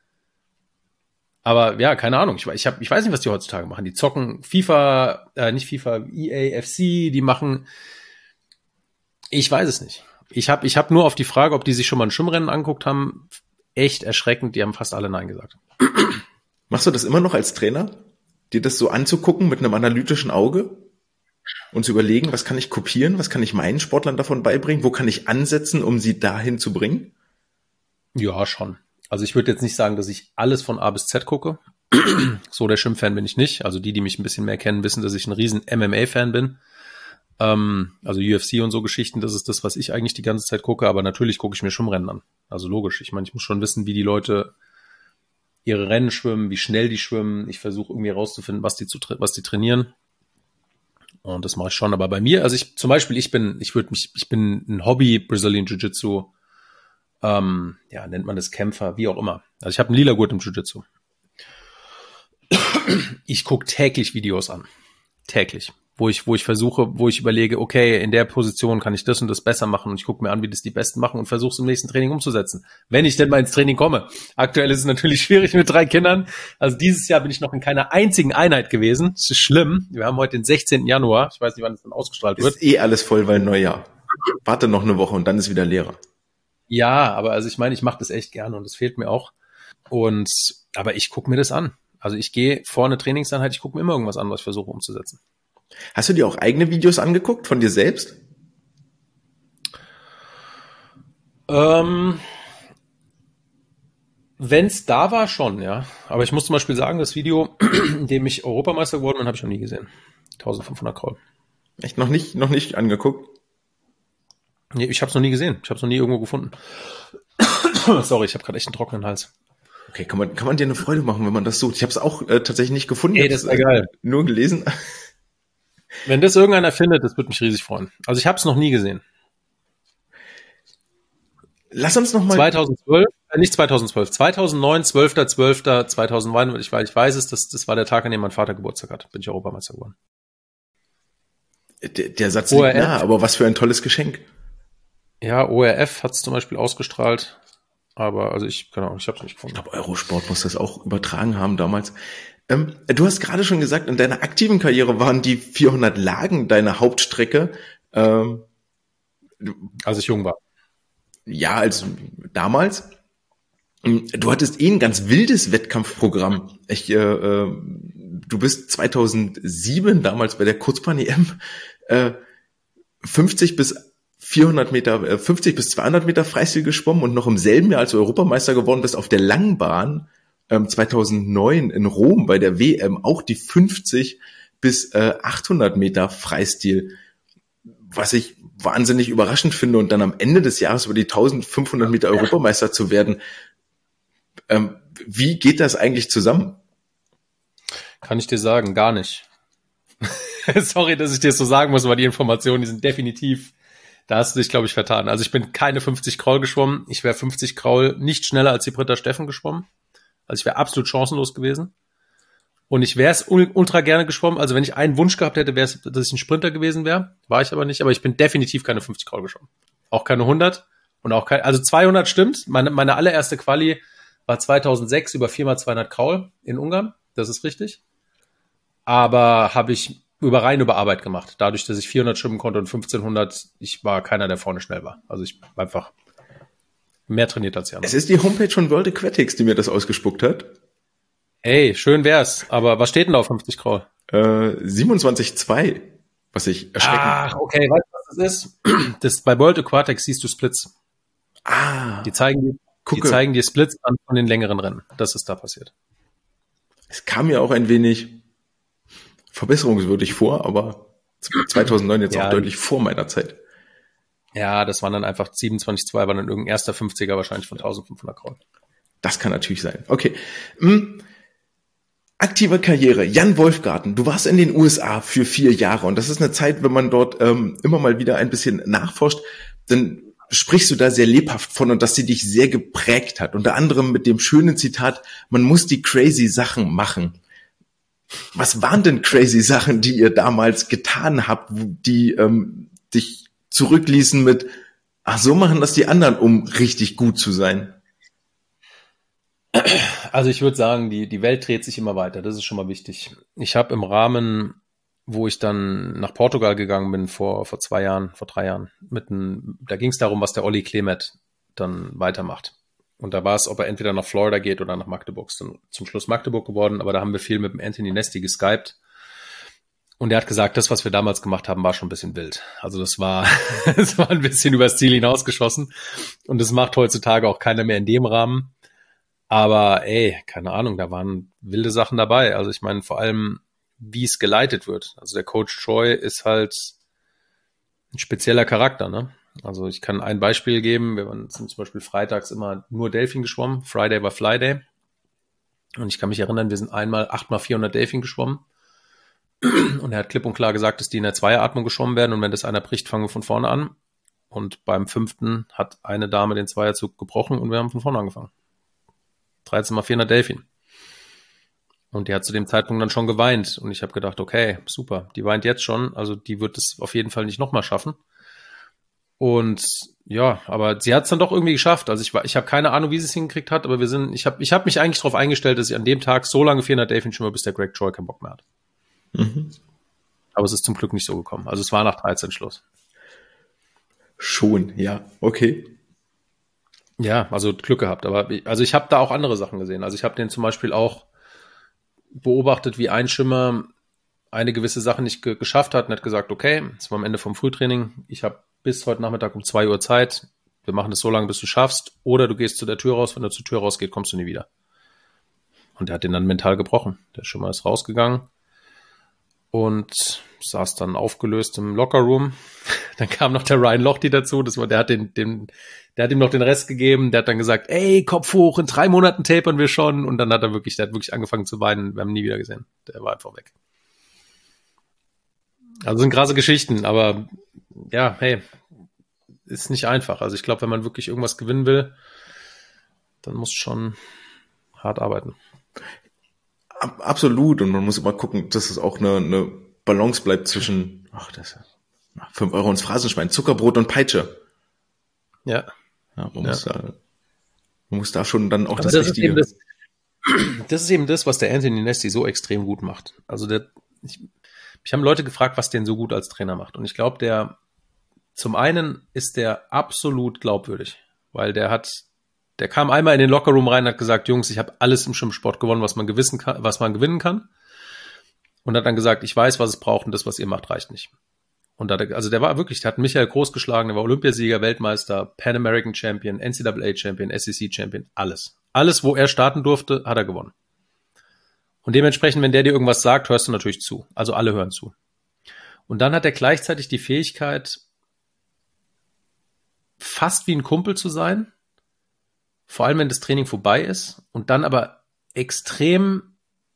Aber ja, keine Ahnung. Ich, ich, hab, ich weiß nicht, was die heutzutage machen. Die zocken FIFA, äh, nicht FIFA, E A, F C, die machen Ich weiß es nicht. Ich habe ich hab nur auf die Frage, ob die sich schon mal ein Schwimmrennen angeguckt haben, echt erschreckend. Die haben fast alle Nein gesagt. Machst du das immer noch als Trainer? Dir das so anzugucken mit einem analytischen Auge und zu überlegen, was kann ich kopieren, was kann ich meinen Sportlern davon beibringen, wo kann ich ansetzen, um sie dahin zu bringen? Ja, schon. Also ich würde jetzt nicht sagen, dass ich alles von A bis Z gucke. So der Schwimmfan bin ich nicht. Also die, die mich ein bisschen mehr kennen, wissen, dass ich ein riesen M M A-Fan bin. Ähm, also U F C und so Geschichten, das ist das, was ich eigentlich die ganze Zeit gucke. Aber natürlich gucke ich mir Schwimmrennen an. Also logisch. Ich meine, ich muss schon wissen, wie die Leute ihre Rennen schwimmen, wie schnell die schwimmen. Ich versuche irgendwie herauszufinden, was die zu, was die trainieren. Und das mache ich schon. Aber bei mir, also ich zum Beispiel, ich bin, ich würde mich, ich bin ein Hobby Brazilian Jiu-Jitsu. Ähm, ja, nennt man das Kämpfer, wie auch immer. Also ich habe einen lila Gurt im Jiu-Jitsu. Ich gucke täglich Videos an. Täglich. Wo ich, wo ich versuche, wo ich überlege, okay, in der Position kann ich das und das besser machen und ich gucke mir an, wie das die Besten machen und versuche es im nächsten Training umzusetzen. Wenn ich denn mal ins Training komme. Aktuell ist es natürlich schwierig mit drei Kindern. Also dieses Jahr bin ich noch in keiner einzigen Einheit gewesen. Das ist schlimm. Wir haben heute den sechzehnten Januar. Ich weiß nicht, wann es dann ausgestrahlt wird. Ist eh alles voll, weil Neujahr. Warte noch eine Woche und dann ist wieder Lehrer. Ja, aber also ich meine, ich mache das echt gerne und es fehlt mir auch. Und aber ich gucke mir das an. Also ich gehe vor eine Trainingseinheit, ich gucke mir immer irgendwas an, was ich versuche umzusetzen. Hast du dir auch eigene Videos angeguckt von dir selbst? Ähm, Wenn es da war, schon, ja. Aber ich muss zum Beispiel sagen, das Video, in dem ich Europameister geworden bin, habe ich noch nie gesehen. eintausendfünfhundert Kraul. Echt noch nicht, noch nicht angeguckt? Nee, ich habe es noch nie gesehen. Ich habe es noch nie irgendwo gefunden. Sorry, ich habe gerade echt einen trockenen Hals. Okay, kann man, kann man dir eine Freude machen, wenn man das sucht? Ich habe es auch äh, tatsächlich nicht gefunden. Ey, das ist ja geil. Nur gelesen. Wenn das irgendeiner findet, das würde mich riesig freuen. Also ich habe es noch nie gesehen. Lass uns noch mal... zweitausendzwölf, äh, nicht zweitausendzwölf, zweitausendneun, zwölfter zwölfter zweitausendneun, ich, ich weiß es, das, das war der Tag, an dem mein Vater Geburtstag hat. Bin ich Europameister geworden. Der, der Satz liegt nah, aber was für ein tolles Geschenk. Ja, O R F hat es zum Beispiel ausgestrahlt. Aber also ich, keine Ahnung, ich habe es nicht gefunden. Ich glaube, Eurosport muss das auch übertragen haben damals. Ähm, du hast gerade schon gesagt, in deiner aktiven Karriere waren die vierhundert Lagen deine Hauptstrecke. Ähm, Als ich jung war. Ja, als damals. Du hattest eh ein ganz wildes Wettkampfprogramm. Ich, äh, äh, du bist zweitausendsieben damals bei der Kurzbahn-E M äh, fünfzig bis vierhundert Meter, fünfzig bis zweihundert Meter Freistil geschwommen und noch im selben Jahr, als du Europameister geworden bist, auf der Langbahn ähm, zweitausendneun in Rom bei der W M auch die fünfzig bis achthundert Meter Freistil, was ich wahnsinnig überraschend finde und dann am Ende des Jahres über die eintausendfünfhundert Meter Europameister zu werden. Ähm, wie geht das eigentlich zusammen? Kann ich dir sagen, gar nicht. Sorry, dass ich dir das so sagen muss, aber die Informationen, die sind definitiv... Da hast du dich, glaube ich, vertan. Also ich bin keine fünfzig Kraul geschwommen. Ich wäre fünfzig Kraul nicht schneller als die Britta Steffen geschwommen. Also ich wäre absolut chancenlos gewesen. Und ich wäre es ultra gerne geschwommen. Also wenn ich einen Wunsch gehabt hätte, wäre es, dass ich ein Sprinter gewesen wäre. War ich aber nicht. Aber ich bin definitiv keine fünfzig Kraul geschwommen. Auch keine hundert. Und auch kein, also zweihundert stimmt. Meine, meine allererste Quali war zweitausendsechs über vier mal zweihundert Kraul in Ungarn. Das ist richtig. Aber habe ich über rein über Arbeit gemacht. Dadurch, dass ich vierhundert schwimmen konnte und fünfzehnhundert, ich war keiner, der vorne schnell war. Also ich war einfach mehr trainiert als die anderen. Es ist die Homepage von World Aquatics, die mir das ausgespuckt hat. Ey, schön wär's. Aber was steht denn da auf fünfzig Kraul? Äh, siebenundzwanzig Komma zwei, was ich erschreckend... Ach, okay, weißt du, was das ist? Das, bei World Aquatics siehst du Splits. Ah, Die zeigen dir, die zeigen dir Splits an von den längeren Rennen. Das ist da passiert. Es kam mir auch ein wenig verbesserungswürdig vor, aber zweitausendneun jetzt ja, auch deutlich vor meiner Zeit. Ja, das waren dann einfach siebenundzwanzig Komma zwei, war dann irgendein erster fünfziger wahrscheinlich von eintausendfünfhundert Kraul. Das kann natürlich sein. Okay. Hm. Aktive Karriere. Jan Wolfgarten, du warst in den U S A für vier Jahre und das ist eine Zeit, wenn man dort ähm, immer mal wieder ein bisschen nachforscht, dann sprichst du da sehr lebhaft von und dass sie dich sehr geprägt hat. Unter anderem mit dem schönen Zitat, man muss die crazy Sachen machen. Was waren denn crazy Sachen, die ihr damals getan habt, die ähm, dich zurückließen mit, ach, so machen das die anderen, um richtig gut zu sein? Also ich würde sagen, die, die Welt dreht sich immer weiter. Das ist schon mal wichtig. Ich habe im Rahmen wo ich dann nach Portugal gegangen bin vor, vor zwei Jahren, vor drei Jahren. Mit ein, da ging es darum, was der Olli Klemet dann weitermacht. Und da war es, ob er entweder nach Florida geht oder nach Magdeburg. Ist dann zum Schluss Magdeburg geworden, aber da haben wir viel mit dem Anthony Nesty geskypt. Und er hat gesagt, das, was wir damals gemacht haben, war schon ein bisschen wild. Also das war, das war ein bisschen übers Ziel hinausgeschossen. Und das macht heutzutage auch keiner mehr in dem Rahmen. Aber ey, keine Ahnung, da waren wilde Sachen dabei. Also ich meine, vor allem, wie es geleitet wird. Also der Coach Troy ist halt ein spezieller Charakter, ne? Also ich kann ein Beispiel geben. Wir waren, sind zum Beispiel freitags immer nur Delfin geschwommen. Friday war Fly Day. Und ich kann mich erinnern, wir sind einmal acht mal vierhundert Delfin geschwommen. Und er hat klipp und klar gesagt, dass die in der Zweieratmung geschwommen werden. Und wenn das einer bricht, fangen wir von vorne an. Und beim fünften hat eine Dame den Zweierzug gebrochen und wir haben von vorne angefangen. dreizehn mal vierhundert Delfin. Und die hat zu dem Zeitpunkt dann schon geweint. Und ich habe gedacht, okay, super, die weint jetzt schon. Also die wird es auf jeden Fall nicht nochmal schaffen. Und ja, aber sie hat es dann doch irgendwie geschafft. Also ich war, ich habe keine Ahnung, wie sie es hingekriegt hat, aber wir sind, ich habe ich hab mich eigentlich darauf eingestellt, dass ich an dem Tag so lange vierhundert Delfin schwimme, bis der Greg Troy keinen Bock mehr hat. Mhm. Aber es ist zum Glück nicht so gekommen. Also es war nach dreizehn Schluss. Schon, ja, okay. Ja, also Glück gehabt. Aber also ich habe da auch andere Sachen gesehen. Also ich habe den zum Beispiel auch beobachtet, wie ein Schwimmer eine gewisse Sache nicht ge- geschafft hat und hat gesagt, okay, es war am Ende vom Frühtraining, ich habe bis heute Nachmittag um zwei Uhr Zeit, wir machen das so lange, bis du schaffst, oder du gehst zu der Tür raus, wenn du zur Tür rausgehst, kommst du nie wieder. Und der hat den dann mental gebrochen. Der Schwimmer ist rausgegangen und saß dann aufgelöst im Lockerroom. Dann kam noch der Ryan Lochte dazu, das war, der hat den, den, der hat ihm noch den Rest gegeben, der hat dann gesagt, ey, Kopf hoch, in drei Monaten tapern wir schon, und dann hat er wirklich, der hat wirklich angefangen zu weinen, wir haben ihn nie wieder gesehen. Der war einfach weg. Also sind krasse Geschichten, aber ja, hey, ist nicht einfach. Also ich glaube, wenn man wirklich irgendwas gewinnen will, dann muss schon hart arbeiten. Absolut, und man muss immer gucken, dass es auch eine, eine Balance bleibt zwischen, ach, das ist fünf Euro ins Phrasenschwein, Zuckerbrot und Peitsche. Ja. Ja, man, ja. Muss da, man muss da schon dann auch aber das, das Richtige... Ist das, das ist eben das, was der Anthony Nesty so extrem gut macht. Also der, ich, mich haben Leute gefragt, was den so gut als Trainer macht. Und ich glaube, der, zum einen ist der absolut glaubwürdig, weil der hat, der kam einmal in den Lockerroom rein und hat gesagt, Jungs, ich habe alles im Schwimmsport gewonnen, was man gewissen kann, was man gewinnen kann. Und hat dann gesagt, ich weiß, was es braucht, und das, was ihr macht, reicht nicht. Und da, also der war wirklich, der hat Michael Groß geschlagen, der war Olympiasieger, Weltmeister, Pan American Champion, N C A A Champion, S E C Champion, alles. Alles, wo er starten durfte, hat er gewonnen. Und dementsprechend, wenn der dir irgendwas sagt, hörst du natürlich zu. Also alle hören zu. Und dann hat er gleichzeitig die Fähigkeit, fast wie ein Kumpel zu sein, vor allem wenn das Training vorbei ist, und dann aber extrem,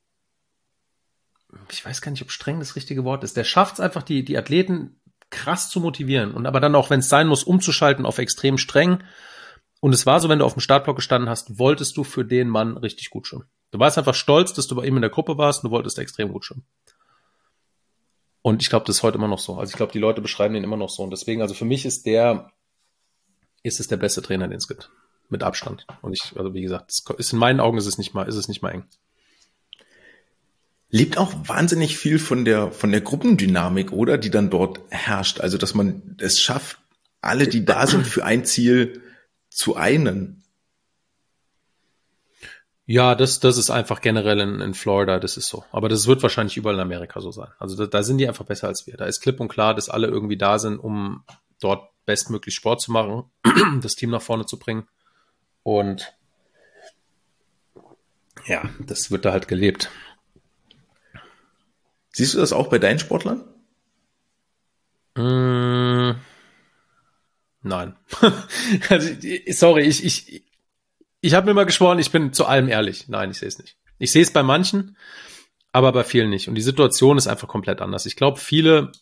ich weiß gar nicht, ob streng das richtige Wort ist, der schafft es einfach, die, die Athleten krass zu motivieren und aber dann auch, wenn es sein muss, umzuschalten auf extrem streng. Und es war so, wenn du auf dem Startblock gestanden hast, wolltest du für den Mann richtig gut schwimmen. Du warst einfach stolz, dass du bei ihm in der Gruppe warst und du wolltest extrem gut schwimmen. Und ich glaube, das ist heute immer noch so. Also ich glaube, die Leute beschreiben den immer noch so. Und deswegen, also für mich ist der, ist es der beste Trainer, den es gibt. Mit Abstand. Und ich, also wie gesagt, es ist in meinen Augen ist es nicht mal, ist es nicht mal eng. Lebt auch wahnsinnig viel von der, von der Gruppendynamik, oder? Die dann dort herrscht. Also, dass man es schafft, alle, die da sind, für ein Ziel zu einen. Ja, das, das ist einfach generell in, in Florida, das ist so. Aber das wird wahrscheinlich überall in Amerika so sein. Also da, da sind die einfach besser als wir. Da ist klipp und klar, dass alle irgendwie da sind, um dort bestmöglich Sport zu machen, das Team nach vorne zu bringen. Und ja, das wird da halt gelebt. Siehst du das auch bei deinen Sportlern? Mm, nein. Also, sorry, ich, ich, ich habe mir mal geschworen, ich bin zu allem ehrlich. Nein, ich sehe es nicht. Ich sehe es bei manchen, aber bei vielen nicht. Und die Situation ist einfach komplett anders. Ich glaube, viele,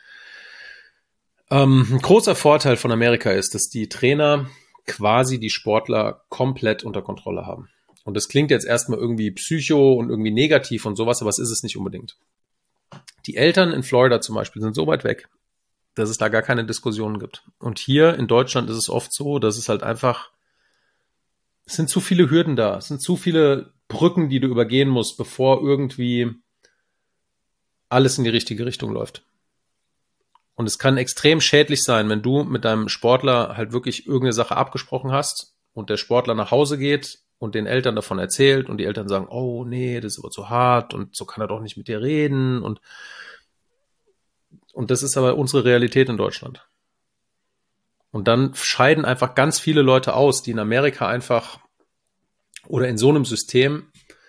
ähm, ein großer Vorteil von Amerika ist, dass die Trainer quasi die Sportler komplett unter Kontrolle haben. Und das klingt jetzt erstmal irgendwie psycho und irgendwie negativ und sowas, aber es ist es nicht unbedingt. Die Eltern in Florida zum Beispiel sind so weit weg, dass es da gar keine Diskussionen gibt. Und hier in Deutschland ist es oft so, dass es halt einfach, es sind zu viele Hürden da, es sind zu viele Brücken, die du übergehen musst, bevor irgendwie alles in die richtige Richtung läuft. Und es kann extrem schädlich sein, wenn du mit deinem Sportler halt wirklich irgendeine Sache abgesprochen hast und der Sportler nach Hause geht und den Eltern davon erzählt und die Eltern sagen, oh nee, das ist aber zu hart und so kann er doch nicht mit dir reden. Und, und das ist aber unsere Realität in Deutschland. Und dann scheiden einfach ganz viele Leute aus, die in Amerika einfach oder in so einem System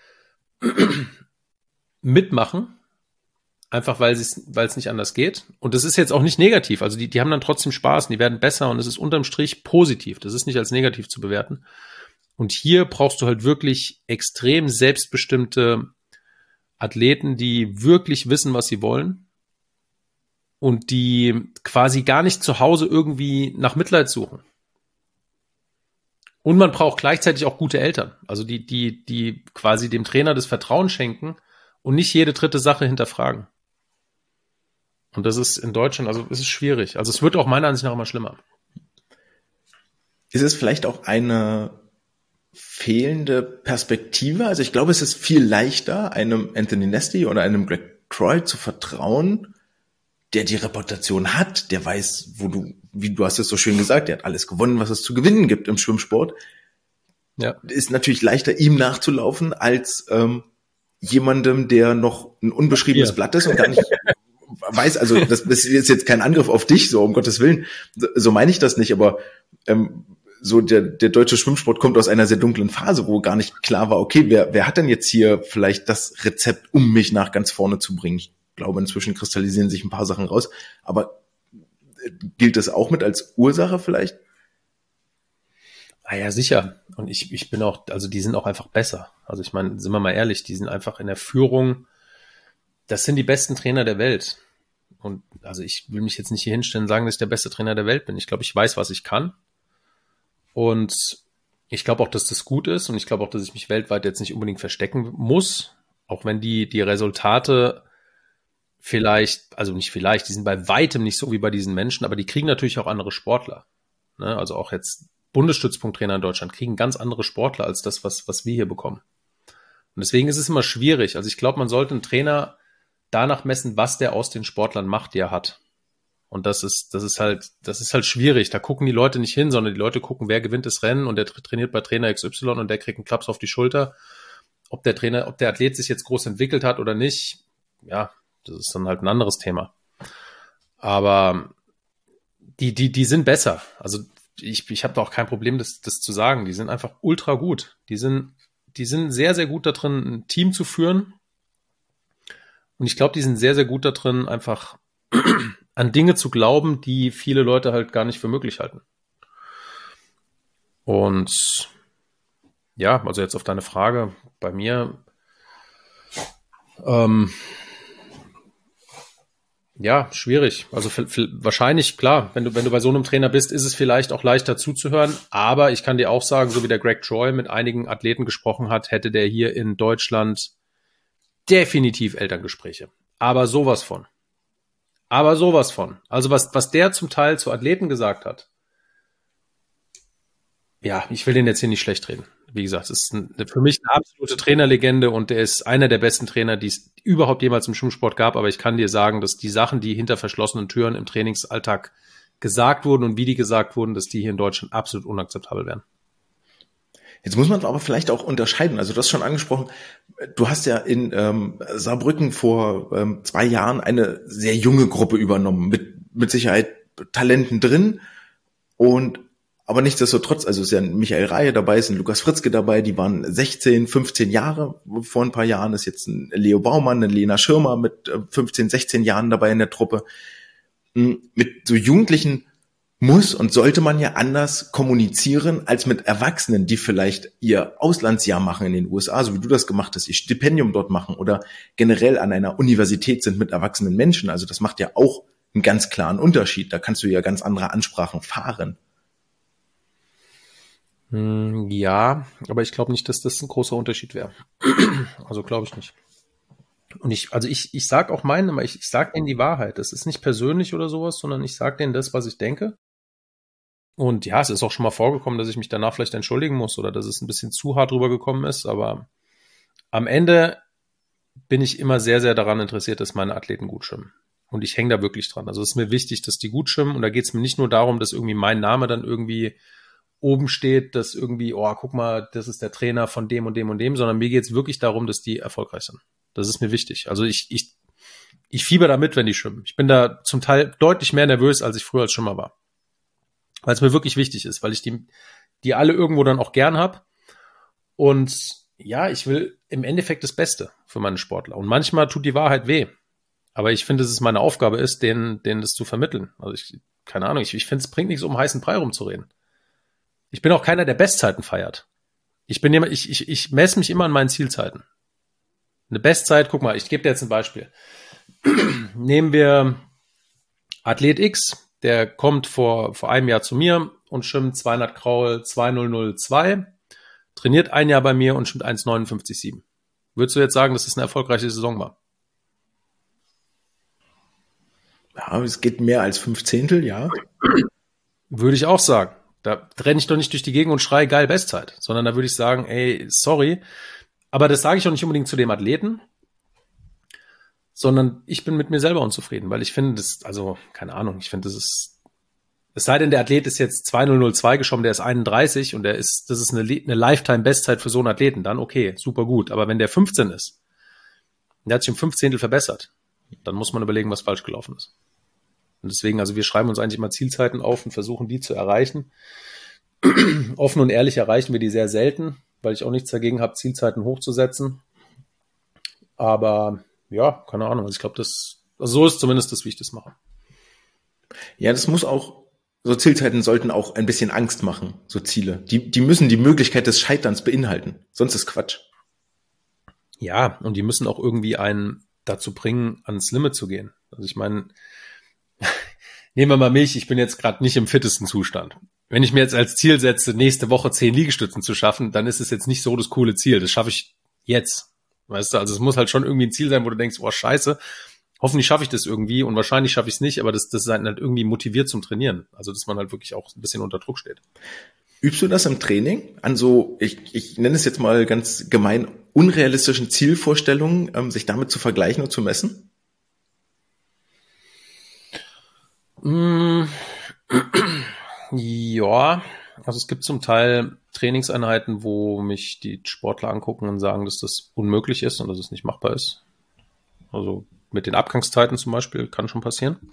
mitmachen, einfach weil es weil es nicht anders geht. Und das ist jetzt auch nicht negativ. Also die, die haben dann trotzdem Spaß und die werden besser und es ist unterm Strich positiv. Das ist nicht als negativ zu bewerten. Und hier brauchst du halt wirklich extrem selbstbestimmte Athleten, die wirklich wissen, was sie wollen und die quasi gar nicht zu Hause irgendwie nach Mitleid suchen. Und man braucht gleichzeitig auch gute Eltern, also die, die, die quasi dem Trainer das Vertrauen schenken und nicht jede dritte Sache hinterfragen. Und das ist in Deutschland, also es ist schwierig. Also es wird auch meiner Ansicht nach immer schlimmer. Ist es vielleicht auch eine fehlende Perspektive? Also ich glaube, es ist viel leichter, einem Anthony Nesty oder einem Greg Troy zu vertrauen, der die Reputation hat, der weiß, wo du, wie du hast es so schön gesagt, der hat alles gewonnen, was es zu gewinnen gibt im Schwimmsport. Ja. Ist natürlich leichter, ihm nachzulaufen, als ähm, jemandem, der noch ein unbeschriebenes ja. Blatt ist und gar nicht weiß, also das, das ist jetzt kein Angriff auf dich, so um Gottes Willen, so, so meine ich das nicht, aber ähm, so der, der deutsche Schwimmsport kommt aus einer sehr dunklen Phase, wo gar nicht klar war, okay, wer, wer hat denn jetzt hier vielleicht das Rezept, um mich nach ganz vorne zu bringen? Ich glaube, inzwischen kristallisieren sich ein paar Sachen raus, aber gilt das auch mit als Ursache vielleicht? Ah ja, sicher. Und ich, ich bin auch, also die sind auch einfach besser. Also ich meine, sind wir mal ehrlich, die sind einfach in der Führung, das sind die besten Trainer der Welt. Und also ich will mich jetzt nicht hier hinstellen und sagen, dass ich der beste Trainer der Welt bin. Ich glaube, ich weiß, was ich kann. Und ich glaube auch, dass das gut ist. Und ich glaube auch, dass ich mich weltweit jetzt nicht unbedingt verstecken muss. Auch wenn die, die Resultate vielleicht, also nicht vielleicht, die sind bei weitem nicht so wie bei diesen Menschen, aber die kriegen natürlich auch andere Sportler. Ne? Also auch jetzt Bundesstützpunkttrainer in Deutschland kriegen ganz andere Sportler als das, was, was wir hier bekommen. Und deswegen ist es immer schwierig. Also ich glaube, man sollte einen Trainer danach messen, was der aus den Sportlern macht, die er hat. Und das ist, das ist halt, das ist halt schwierig. Da gucken die Leute nicht hin, sondern die Leute gucken, wer gewinnt das Rennen und der trainiert bei Trainer X Y und der kriegt einen Klaps auf die Schulter. Ob der Trainer, ob der Athlet sich jetzt groß entwickelt hat oder nicht, ja, das ist dann halt ein anderes Thema. Aber die, die, die sind besser. Also ich, ich habe da auch kein Problem, das, das zu sagen. Die sind einfach ultra gut. Die sind, die sind sehr, sehr gut da drin, ein Team zu führen. Und ich glaube, die sind sehr, sehr gut da drin, einfach an Dinge zu glauben, die viele Leute halt gar nicht für möglich halten. Und ja, also jetzt auf deine Frage, bei mir, ähm, ja, schwierig. Also für, für, wahrscheinlich, klar, wenn du, wenn du bei so einem Trainer bist, ist es vielleicht auch leichter zuzuhören. Aber ich kann dir auch sagen, so wie der Greg Troy mit einigen Athleten gesprochen hat, hätte der hier in Deutschland definitiv Elterngespräche. Aber sowas von. Aber sowas von. Also was, was der zum Teil zu Athleten gesagt hat, ja, ich will den jetzt hier nicht schlecht reden. Wie gesagt, es ist ein, für mich eine absolute Trainerlegende und der ist einer der besten Trainer, die es überhaupt jemals im Schwimmsport gab. Aber ich kann dir sagen, dass die Sachen, die hinter verschlossenen Türen im Trainingsalltag gesagt wurden und wie die gesagt wurden, dass die hier in Deutschland absolut unakzeptabel wären. Jetzt muss man aber vielleicht auch unterscheiden. Also du hast schon angesprochen, du hast ja in ähm, Saarbrücken vor ähm, zwei Jahren eine sehr junge Gruppe übernommen, mit mit Sicherheit Talenten drin und aber nichtsdestotrotz, also ist ja ein Michael Reihe dabei, ist ein Lukas Fritzke dabei, die waren sechzehn, fünfzehn Jahre vor ein paar Jahren, ist jetzt ein Leo Baumann, eine Lena Schirmer mit fünfzehn, sechzehn Jahren dabei in der Truppe. Mit so Jugendlichen muss und sollte man ja anders kommunizieren als mit Erwachsenen, die vielleicht ihr Auslandsjahr machen in den U S A, so wie du das gemacht hast, ihr Stipendium dort machen oder generell an einer Universität sind mit erwachsenen Menschen. Also das macht ja auch einen ganz klaren Unterschied. Da kannst du ja ganz andere Ansprachen fahren. Ja, aber ich glaube nicht, dass das ein großer Unterschied wäre. Also glaube ich nicht. Und ich, also ich, ich sag auch meinen immer, ich, ich sag denen die Wahrheit. Das ist nicht persönlich oder sowas, sondern ich sag denen das, was ich denke. Und ja, es ist auch schon mal vorgekommen, dass ich mich danach vielleicht entschuldigen muss oder dass es ein bisschen zu hart rübergekommen ist. Aber am Ende bin ich immer sehr, sehr daran interessiert, dass meine Athleten gut schwimmen. Und ich hänge da wirklich dran. Also es ist mir wichtig, dass die gut schwimmen. Und da geht es mir nicht nur darum, dass irgendwie mein Name dann irgendwie oben steht, dass irgendwie, oh, guck mal, das ist der Trainer von dem und dem und dem, sondern mir geht es wirklich darum, dass die erfolgreich sind. Das ist mir wichtig. Also ich, ich, ich fieber da mit, wenn die schwimmen. Ich bin da zum Teil deutlich mehr nervös, als ich früher als Schwimmer war. Weil es mir wirklich wichtig ist, weil ich die, die alle irgendwo dann auch gern habe. Und ja, ich will im Endeffekt das Beste für meine Sportler. Und manchmal tut die Wahrheit weh. Aber ich finde, dass es meine Aufgabe ist, denen, denen das zu vermitteln. Also ich, keine Ahnung, ich, ich finde, es bringt nichts, um heißen Brei rumzureden. Ich bin auch keiner, der Bestzeiten feiert. Ich bin immer, ich, ich, ich messe mich immer an meinen Zielzeiten. Eine Bestzeit, guck mal, ich gebe dir jetzt ein Beispiel. Nehmen wir Athlet X, der kommt vor, vor einem Jahr zu mir und schwimmt zweihundert Kraul zwei null null zwei, trainiert ein Jahr bei mir und schwimmt eins neunundfünfzig sieben. Würdest du jetzt sagen, dass das eine erfolgreiche Saison war? Ja, es geht mehr als fünf Zehntel, ja. Würde ich auch sagen. Da renne ich doch nicht durch die Gegend und schreie geil Bestzeit, sondern da würde ich sagen, ey, sorry, aber das sage ich auch nicht unbedingt zu dem Athleten, sondern ich bin mit mir selber unzufrieden, weil ich finde, das, also, keine Ahnung, ich finde, das ist, es sei denn, der Athlet ist jetzt zwei null null zwei geschwommen, der ist einunddreißig und der ist, das ist eine, eine Lifetime-Bestzeit für so einen Athleten, dann okay, super gut, aber wenn der fünfzehn ist, der hat sich um fünf Zehntel verbessert, dann muss man überlegen, was falsch gelaufen ist. Und deswegen, also wir schreiben uns eigentlich immer Zielzeiten auf und versuchen, die zu erreichen. Offen und ehrlich erreichen wir die sehr selten, weil ich auch nichts dagegen habe, Zielzeiten hochzusetzen. Aber ja, keine Ahnung. Also ich glaube, das, also so ist zumindest das, wie ich das mache. Ja, das muss auch, so Zielzeiten sollten auch ein bisschen Angst machen, so Ziele. Die, die müssen die Möglichkeit des Scheiterns beinhalten. Sonst ist Quatsch. Ja, und die müssen auch irgendwie einen dazu bringen, ans Limit zu gehen. Also ich meine, nehmen wir mal mich, ich bin jetzt gerade nicht im fittesten Zustand. Wenn ich mir jetzt als Ziel setze, nächste Woche zehn Liegestützen zu schaffen, dann ist es jetzt nicht so das coole Ziel. Das schaffe ich jetzt. Weißt du, also es muss halt schon irgendwie ein Ziel sein, wo du denkst, oh scheiße, hoffentlich schaffe ich das irgendwie und wahrscheinlich schaffe ich es nicht, aber das, das ist halt irgendwie motiviert zum Trainieren. Also dass man halt wirklich auch ein bisschen unter Druck steht. Übst du das im Training? An so, ich, ich nenne es jetzt mal ganz gemein, unrealistischen Zielvorstellungen, ähm, sich damit zu vergleichen und zu messen? Mm, ja, also es gibt zum Teil Trainingseinheiten, wo mich die Sportler angucken und sagen, dass das unmöglich ist und dass es nicht machbar ist. Also mit den Abgangszeiten zum Beispiel kann schon passieren.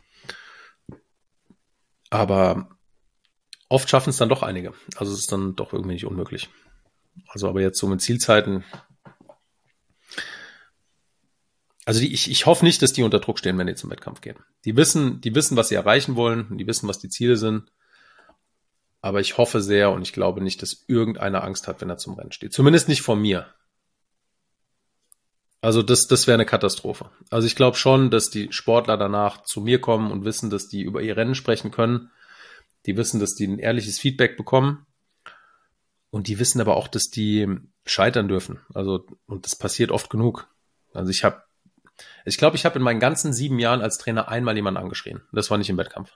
Aber oft schaffen es dann doch einige. Also es ist dann doch irgendwie nicht unmöglich. Also aber jetzt so mit Zielzeiten. Also die, ich, ich hoffe nicht, dass die unter Druck stehen, wenn die zum Wettkampf gehen. Die wissen, die wissen, was sie erreichen wollen. Die wissen, was die Ziele sind. Aber ich hoffe sehr und ich glaube nicht, dass irgendeiner Angst hat, wenn er zum Rennen steht. Zumindest nicht vor mir. Also das, das wäre eine Katastrophe. Also ich glaube schon, dass die Sportler danach zu mir kommen und wissen, dass die über ihr Rennen sprechen können. Die wissen, dass die ein ehrliches Feedback bekommen. Und die wissen aber auch, dass die scheitern dürfen. Also, und das passiert oft genug. Also ich habe, ich glaube, ich habe in meinen ganzen sieben Jahren als Trainer einmal jemanden angeschrien. Das war nicht im Wettkampf.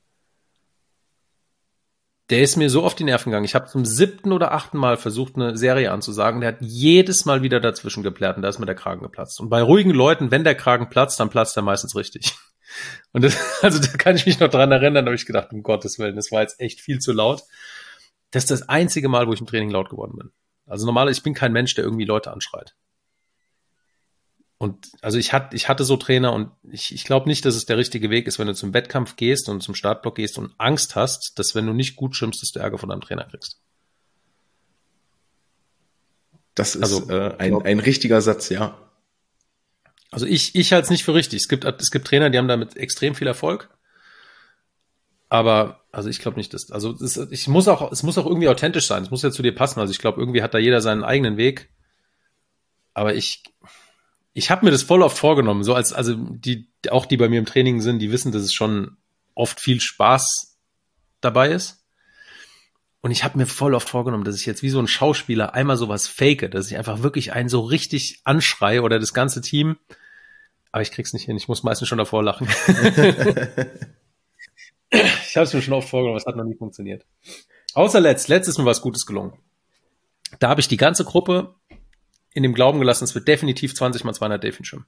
Der ist mir so auf die Nerven gegangen. Ich habe zum siebten oder achten Mal versucht, eine Serie anzusagen. Der hat jedes Mal wieder dazwischen geplärt und da ist mir der Kragen geplatzt. Und bei ruhigen Leuten, wenn der Kragen platzt, dann platzt er meistens richtig. Und das, also da kann ich mich noch dran erinnern, da habe ich gedacht, um Gottes Willen, das war jetzt echt viel zu laut. Das ist das einzige Mal, wo ich im Training laut geworden bin. Also normal, ich bin kein Mensch, der irgendwie Leute anschreit. Und also ich hatte, ich hatte so Trainer und ich, ich glaube nicht, dass es der richtige Weg ist, wenn du zum Wettkampf gehst und zum Startblock gehst und Angst hast, dass wenn du nicht gut schwimmst, dass du Ärger von deinem Trainer kriegst. Das ist also, äh, ein, glaub, ein richtiger Satz, ja. Also ich, ich halte es nicht für richtig. Es gibt, es gibt Trainer, die haben damit extrem viel Erfolg. Aber, also ich glaube nicht, dass, also es, ich muss auch, es muss auch irgendwie authentisch sein. Es muss ja zu dir passen. Also ich glaube, irgendwie hat da jeder seinen eigenen Weg. Aber ich, ich habe mir das voll oft vorgenommen. So als, also die, auch die bei mir im Training sind, die wissen, dass es schon oft viel Spaß dabei ist. Und ich habe mir voll oft vorgenommen, dass ich jetzt wie so ein Schauspieler einmal sowas fake, dass ich einfach wirklich einen so richtig anschreie oder das ganze Team. Aber ich krieg's nicht hin. Ich muss meistens schon davor lachen. Ich habe es mir schon oft vorgenommen, es hat noch nie funktioniert. Außer letzt, letzt ist mir was Gutes gelungen. Da habe ich die ganze Gruppe in dem Glauben gelassen, es wird definitiv zwanzig mal zweihundert Delfin schwimmen.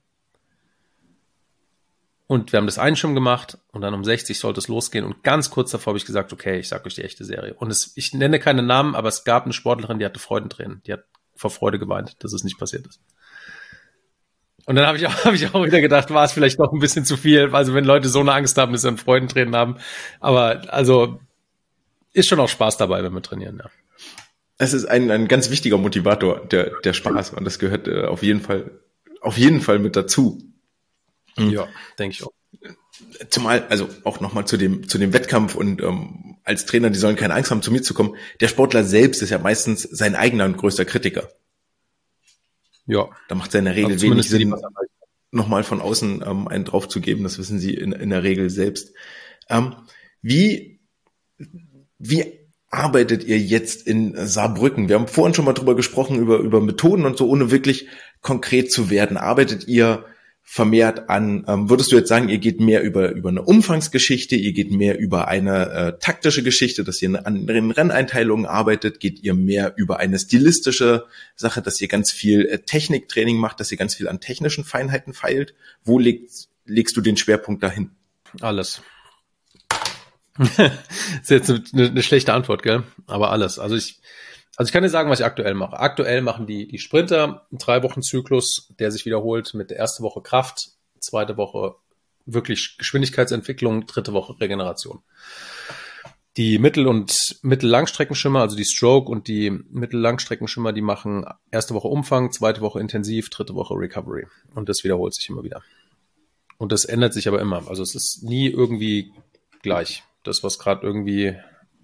Und wir haben das einen Schwimmen gemacht und dann um sechzig sollte es losgehen und ganz kurz davor habe ich gesagt, okay, ich sag euch die echte Serie. Und es, ich nenne keine Namen, aber es gab eine Sportlerin, die hatte Freudentränen. Die hat vor Freude geweint, dass es nicht passiert ist. Und dann habe ich, auch, hab ich auch wieder gedacht, war es vielleicht doch ein bisschen zu viel. Also wenn Leute so eine Angst haben, dass sie dann Freudentränen haben. Aber also ist schon auch Spaß dabei, wenn wir trainieren, ja. Es ist ein, ein ganz wichtiger Motivator, der, der Spaß. Und das gehört äh, auf jeden Fall, auf jeden Fall mit dazu. Mhm. Ja, denke ich auch. Zumal, also auch nochmal zu dem, zu dem Wettkampf und ähm, als Trainer, die sollen keine Angst haben, zu mir zu kommen. Der Sportler selbst ist ja meistens sein eigener und größter Kritiker. Ja. Da macht es ja in der Regel also wenig Sinn, nochmal von außen ähm, einen draufzugeben. Das wissen sie in, in der Regel selbst. Ähm, wie, wie arbeitet ihr jetzt in Saarbrücken? Wir haben vorhin schon mal drüber gesprochen, über, über Methoden und so, ohne wirklich konkret zu werden. Arbeitet ihr vermehrt an, ähm, würdest du jetzt sagen, ihr geht mehr über über eine Umfangsgeschichte, ihr geht mehr über eine äh, taktische Geschichte, dass ihr an den Renneinteilungen arbeitet, geht ihr mehr über eine stilistische Sache, dass ihr ganz viel äh, Techniktraining macht, dass ihr ganz viel an technischen Feinheiten feilt? Wo legst, legst du den Schwerpunkt dahin? Alles. Das ist jetzt eine, eine schlechte Antwort, gell? Aber alles. Also ich Also ich kann dir sagen, was ich aktuell mache. Aktuell machen die die Sprinter einen drei Wochen Zyklus, der sich wiederholt mit der ersten Woche Kraft, zweite Woche wirklich Geschwindigkeitsentwicklung, dritte Woche Regeneration. Die Mittel- und Mittellangstreckenschwimmer, also die Stroke und die Mittellangstreckenschwimmer, die machen erste Woche Umfang, zweite Woche intensiv, dritte Woche Recovery. Und das wiederholt sich immer wieder. Und das ändert sich aber immer. Also es ist nie irgendwie gleich. Das, was gerade irgendwie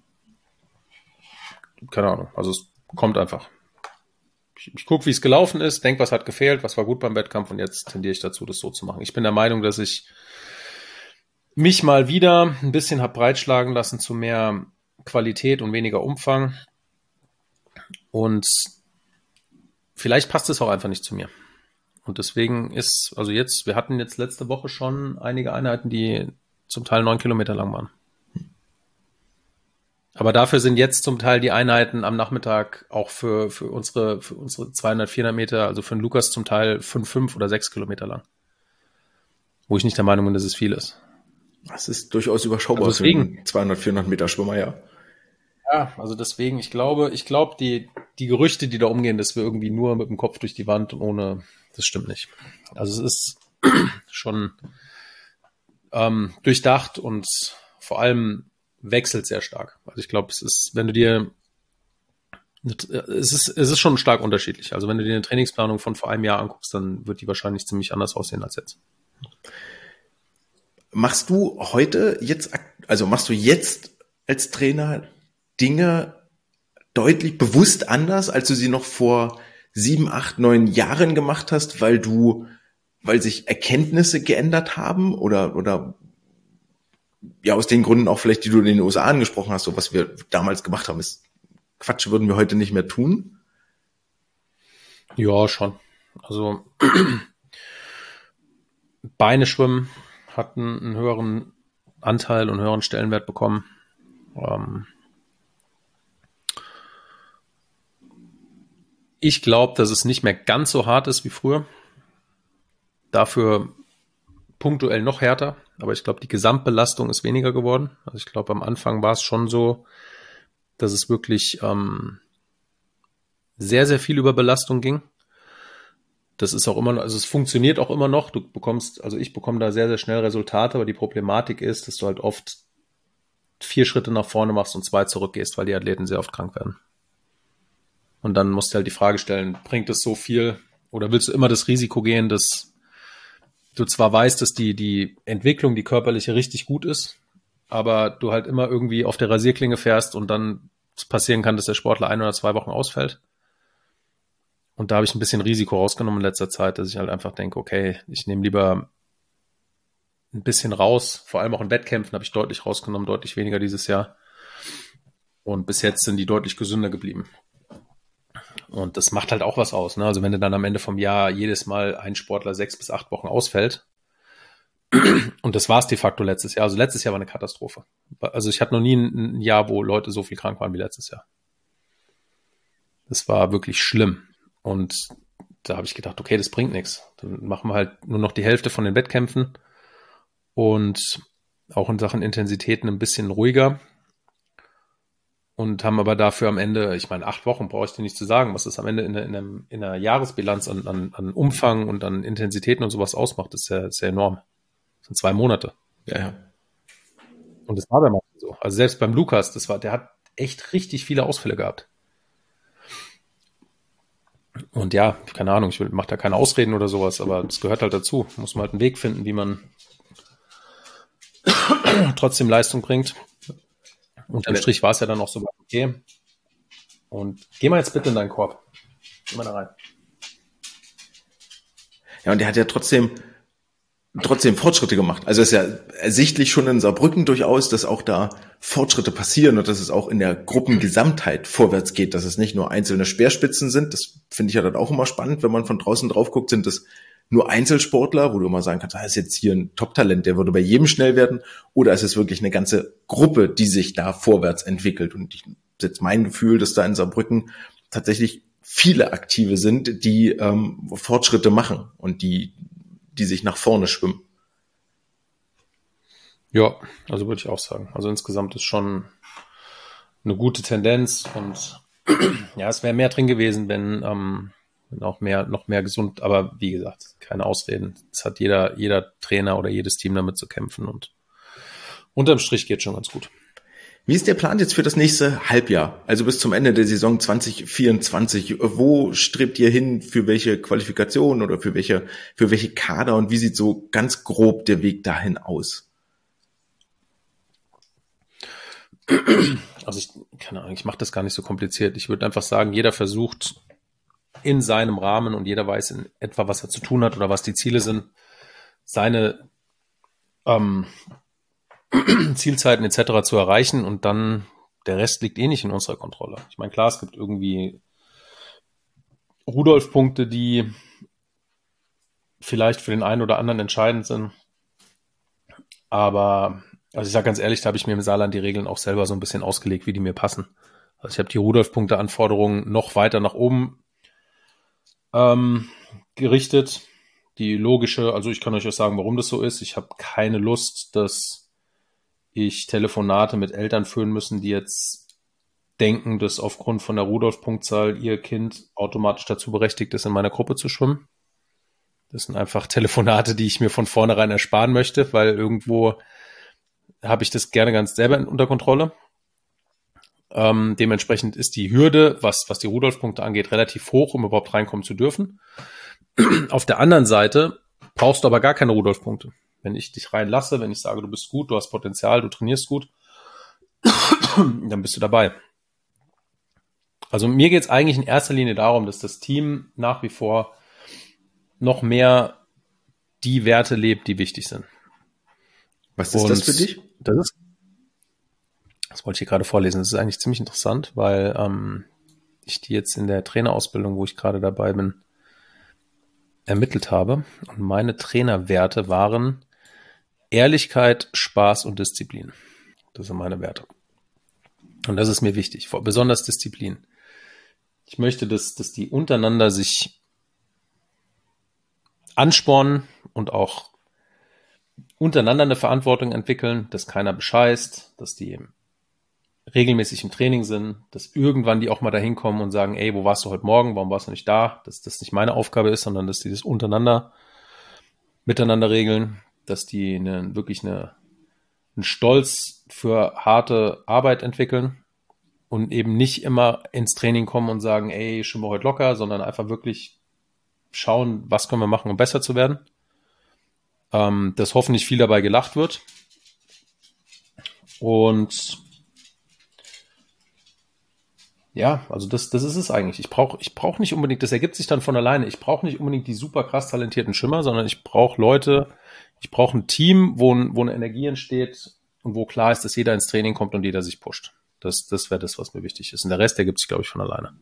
keine Ahnung, also es kommt einfach. Ich, ich gucke, wie es gelaufen ist, denke, was hat gefehlt, was war gut beim Wettkampf und jetzt tendiere ich dazu, das so zu machen. Ich bin der Meinung, dass ich mich mal wieder ein bisschen habe breitschlagen lassen zu mehr Qualität und weniger Umfang und vielleicht passt es auch einfach nicht zu mir. Und deswegen ist, also jetzt, wir hatten jetzt letzte Woche schon einige Einheiten, die zum Teil neun Kilometer lang waren. Aber dafür sind jetzt zum Teil die Einheiten am Nachmittag auch für, für unsere, für unsere zweihundert, vierhundert Meter, also für den Lukas zum Teil fünf, fünf oder sechs Kilometer lang. Wo ich nicht der Meinung bin, dass es viel ist. Das ist durchaus überschaubar also deswegen, für einen zweihundert, vierhundert Meter Schwimmer, ja. Ja, also deswegen, ich glaube, ich glaube, die, die Gerüchte, die da umgehen, dass wir irgendwie nur mit dem Kopf durch die Wand und ohne, das stimmt nicht. Also es ist schon ähm, durchdacht und vor allem wechselt sehr stark. Also ich glaube, es ist, wenn du dir, es ist, es ist schon stark unterschiedlich. Also wenn du dir eine Trainingsplanung von vor einem Jahr anguckst, dann wird die wahrscheinlich ziemlich anders aussehen als jetzt. Machst du heute jetzt, also machst du jetzt als Trainer Dinge deutlich bewusst anders, als du sie noch vor sieben, acht, neun Jahren gemacht hast, weil du, weil sich Erkenntnisse geändert haben oder, oder ja, aus den Gründen auch vielleicht, die du in den U S A angesprochen hast, so was wir damals gemacht haben, ist Quatsch, würden wir heute nicht mehr tun? Ja, schon. Also Beine schwimmen hatten einen höheren Anteil und einen höheren Stellenwert bekommen. Ähm ich glaube, dass es nicht mehr ganz so hart ist wie früher. Dafür punktuell noch härter, aber ich glaube, die Gesamtbelastung ist weniger geworden. Also ich glaube, am Anfang war es schon so, dass es wirklich ähm, sehr, sehr viel über Belastung ging. Das ist auch immer noch, also es funktioniert auch immer noch. Du bekommst, also ich bekomme da sehr, sehr schnell Resultate, aber die Problematik ist, dass du halt oft vier Schritte nach vorne machst und zwei zurückgehst, weil die Athleten sehr oft krank werden. Und dann musst du halt die Frage stellen, bringt es so viel oder willst du immer das Risiko gehen, dass du zwar weißt, dass die, die Entwicklung, die körperliche richtig gut ist, aber du halt immer irgendwie auf der Rasierklinge fährst und dann passieren kann, dass der Sportler ein oder zwei Wochen ausfällt. Und da habe ich ein bisschen Risiko rausgenommen in letzter Zeit, dass ich halt einfach denke, okay, ich nehme lieber ein bisschen raus. Vor allem auch in Wettkämpfen habe ich deutlich rausgenommen, deutlich weniger dieses Jahr. Und bis jetzt sind die deutlich gesünder geblieben. Und das macht halt auch was aus, ne? Also wenn du dann am Ende vom Jahr jedes Mal ein Sportler sechs bis acht Wochen ausfällt, und das war es de facto letztes Jahr. Also letztes Jahr war eine Katastrophe. Also ich hatte noch nie ein, ein Jahr, wo Leute so viel krank waren wie letztes Jahr. Das war wirklich schlimm. Und da habe ich gedacht, okay, das bringt nichts. Dann machen wir halt nur noch die Hälfte von den Wettkämpfen und auch in Sachen Intensitäten ein bisschen ruhiger und haben aber dafür am Ende, ich meine, acht Wochen brauche ich dir nicht zu sagen, was das am Ende in, der- in, einem, in einer Jahresbilanz an, an, an Umfang und an Intensitäten und sowas ausmacht, ist ja, ist ja enorm. Das sind zwei Monate. Ja, ja. Und das war bei manchen so. Also selbst beim Lukas, das war, der hat echt richtig viele Ausfälle gehabt. Und ja, keine Ahnung, ich mache da keine Ausreden oder sowas, aber das gehört halt dazu. Muss man halt einen Weg finden, wie man trotzdem Leistung bringt. Unterm Strich war es ja dann auch so okay. Und geh mal jetzt bitte in deinen Korb. Geh mal da rein. Ja, und der hat ja trotzdem trotzdem Fortschritte gemacht. Also es ist ja ersichtlich schon in Saarbrücken durchaus, dass auch da Fortschritte passieren und dass es auch in der Gruppengesamtheit vorwärts geht, dass es nicht nur einzelne Speerspitzen sind. Das finde ich ja dann auch immer spannend, wenn man von draußen drauf guckt, sind das nur Einzelsportler, wo du immer sagen kannst, ah, ist jetzt hier ein Top-Talent, der würde bei jedem schnell werden, oder ist es wirklich eine ganze Gruppe, die sich da vorwärts entwickelt? Und ich jetzt mein Gefühl, dass da in Saarbrücken tatsächlich viele Aktive sind, die ähm, Fortschritte machen und die die sich nach vorne schwimmen. Ja, also würde ich auch sagen. Also insgesamt ist schon eine gute Tendenz und ja, es wäre mehr drin gewesen, wenn, ähm, wenn auch mehr, noch mehr gesund, aber wie gesagt, keine Ausreden. Es hat jeder, jeder Trainer oder jedes Team damit zu kämpfen und unterm Strich geht schon ganz gut. Wie ist der Plan jetzt für das nächste Halbjahr? Also bis zum Ende der Saison zwanzig vierundzwanzig. Wo strebt ihr hin? Für welche Qualifikation oder für welche, für welche Kader? Und wie sieht so ganz grob der Weg dahin aus? Also ich, keine Ahnung, ich mache das gar nicht so kompliziert. Ich würde einfach sagen, jeder versucht in seinem Rahmen und jeder weiß in etwa, was er zu tun hat oder was die Ziele sind, seine ähm, Zielzeiten et cetera zu erreichen und dann der Rest liegt eh nicht in unserer Kontrolle. Ich meine, klar, es gibt irgendwie Rudolf-Punkte, die vielleicht für den einen oder anderen entscheidend sind. Aber, also ich sage ganz ehrlich, da habe ich mir im Saarland die Regeln auch selber so ein bisschen ausgelegt, wie die mir passen. Also ich habe die Rudolf-Punkte-Anforderungen noch weiter nach oben ähm, gerichtet. Die logische, also ich kann euch auch sagen, warum das so ist. Ich habe keine Lust, dass ich Telefonate mit Eltern führen müssen, die jetzt denken, dass aufgrund von der Rudolf-Punktzahl ihr Kind automatisch dazu berechtigt ist, in meiner Gruppe zu schwimmen. Das sind einfach Telefonate, die ich mir von vornherein ersparen möchte, weil irgendwo habe ich das gerne ganz selber unter Kontrolle. Ähm, dementsprechend ist die Hürde, was, was die Rudolf-Punkte angeht, relativ hoch, um überhaupt reinkommen zu dürfen. Auf der anderen Seite brauchst du aber gar keine Rudolf-Punkte. Wenn ich dich reinlasse, wenn ich sage, du bist gut, du hast Potenzial, du trainierst gut, dann bist du dabei. Also mir geht es eigentlich in erster Linie darum, dass das Team nach wie vor noch mehr die Werte lebt, die wichtig sind. Was ist Und das für dich? Das ist, das wollte ich hier gerade vorlesen. Das ist eigentlich ziemlich interessant, weil ähm, ich die jetzt in der Trainerausbildung, wo ich gerade dabei bin, ermittelt habe. Und meine Trainerwerte waren Ehrlichkeit, Spaß und Disziplin. Das sind meine Werte. Und das ist mir wichtig, besonders Disziplin. Ich möchte, dass, dass die untereinander sich anspornen und auch untereinander eine Verantwortung entwickeln, dass keiner bescheißt, dass die regelmäßig im Training sind, dass irgendwann die auch mal dahin kommen und sagen, ey, wo warst du heute Morgen, warum warst du nicht da? Dass das nicht meine Aufgabe ist, sondern dass die das untereinander miteinander regeln, dass die eine, wirklich eine, einen Stolz für harte Arbeit entwickeln und eben nicht immer ins Training kommen und sagen, ey, schwimmen wir heute locker, sondern einfach wirklich schauen, was können wir machen, um besser zu werden. Ähm, dass hoffentlich viel dabei gelacht wird. Und ja, also das, das ist es eigentlich. Ich brauche ich brauch nicht unbedingt, das ergibt sich dann von alleine, ich brauche nicht unbedingt die super krass talentierten Schwimmer, sondern ich brauche Leute, ich brauche ein Team, wo, wo eine Energie entsteht und wo klar ist, dass jeder ins Training kommt und jeder sich pusht. Das, das wäre das, was mir wichtig ist. Und der Rest ergibt sich, glaube ich, von alleine.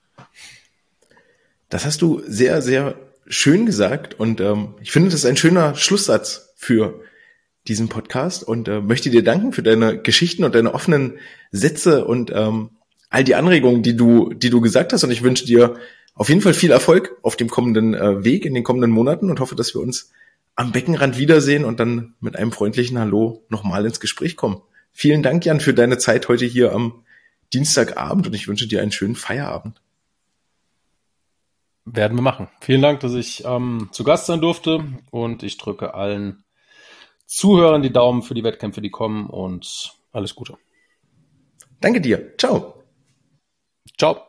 Das hast du sehr, sehr schön gesagt und ähm, ich finde, das ist ein schöner Schlusssatz für diesen Podcast und äh, möchte dir danken für deine Geschichten und deine offenen Sätze und ähm, all die Anregungen, die du, die du gesagt hast und ich wünsche dir auf jeden Fall viel Erfolg auf dem kommenden äh, Weg in den kommenden Monaten und hoffe, dass wir uns am Beckenrand wiedersehen und dann mit einem freundlichen Hallo nochmal ins Gespräch kommen. Vielen Dank, Jan, für deine Zeit heute hier am Dienstagabend und ich wünsche dir einen schönen Feierabend. Werden wir machen. Vielen Dank, dass ich ähm, zu Gast sein durfte und ich drücke allen Zuhörern die Daumen für die Wettkämpfe, die kommen und alles Gute. Danke dir. Ciao. Ciao.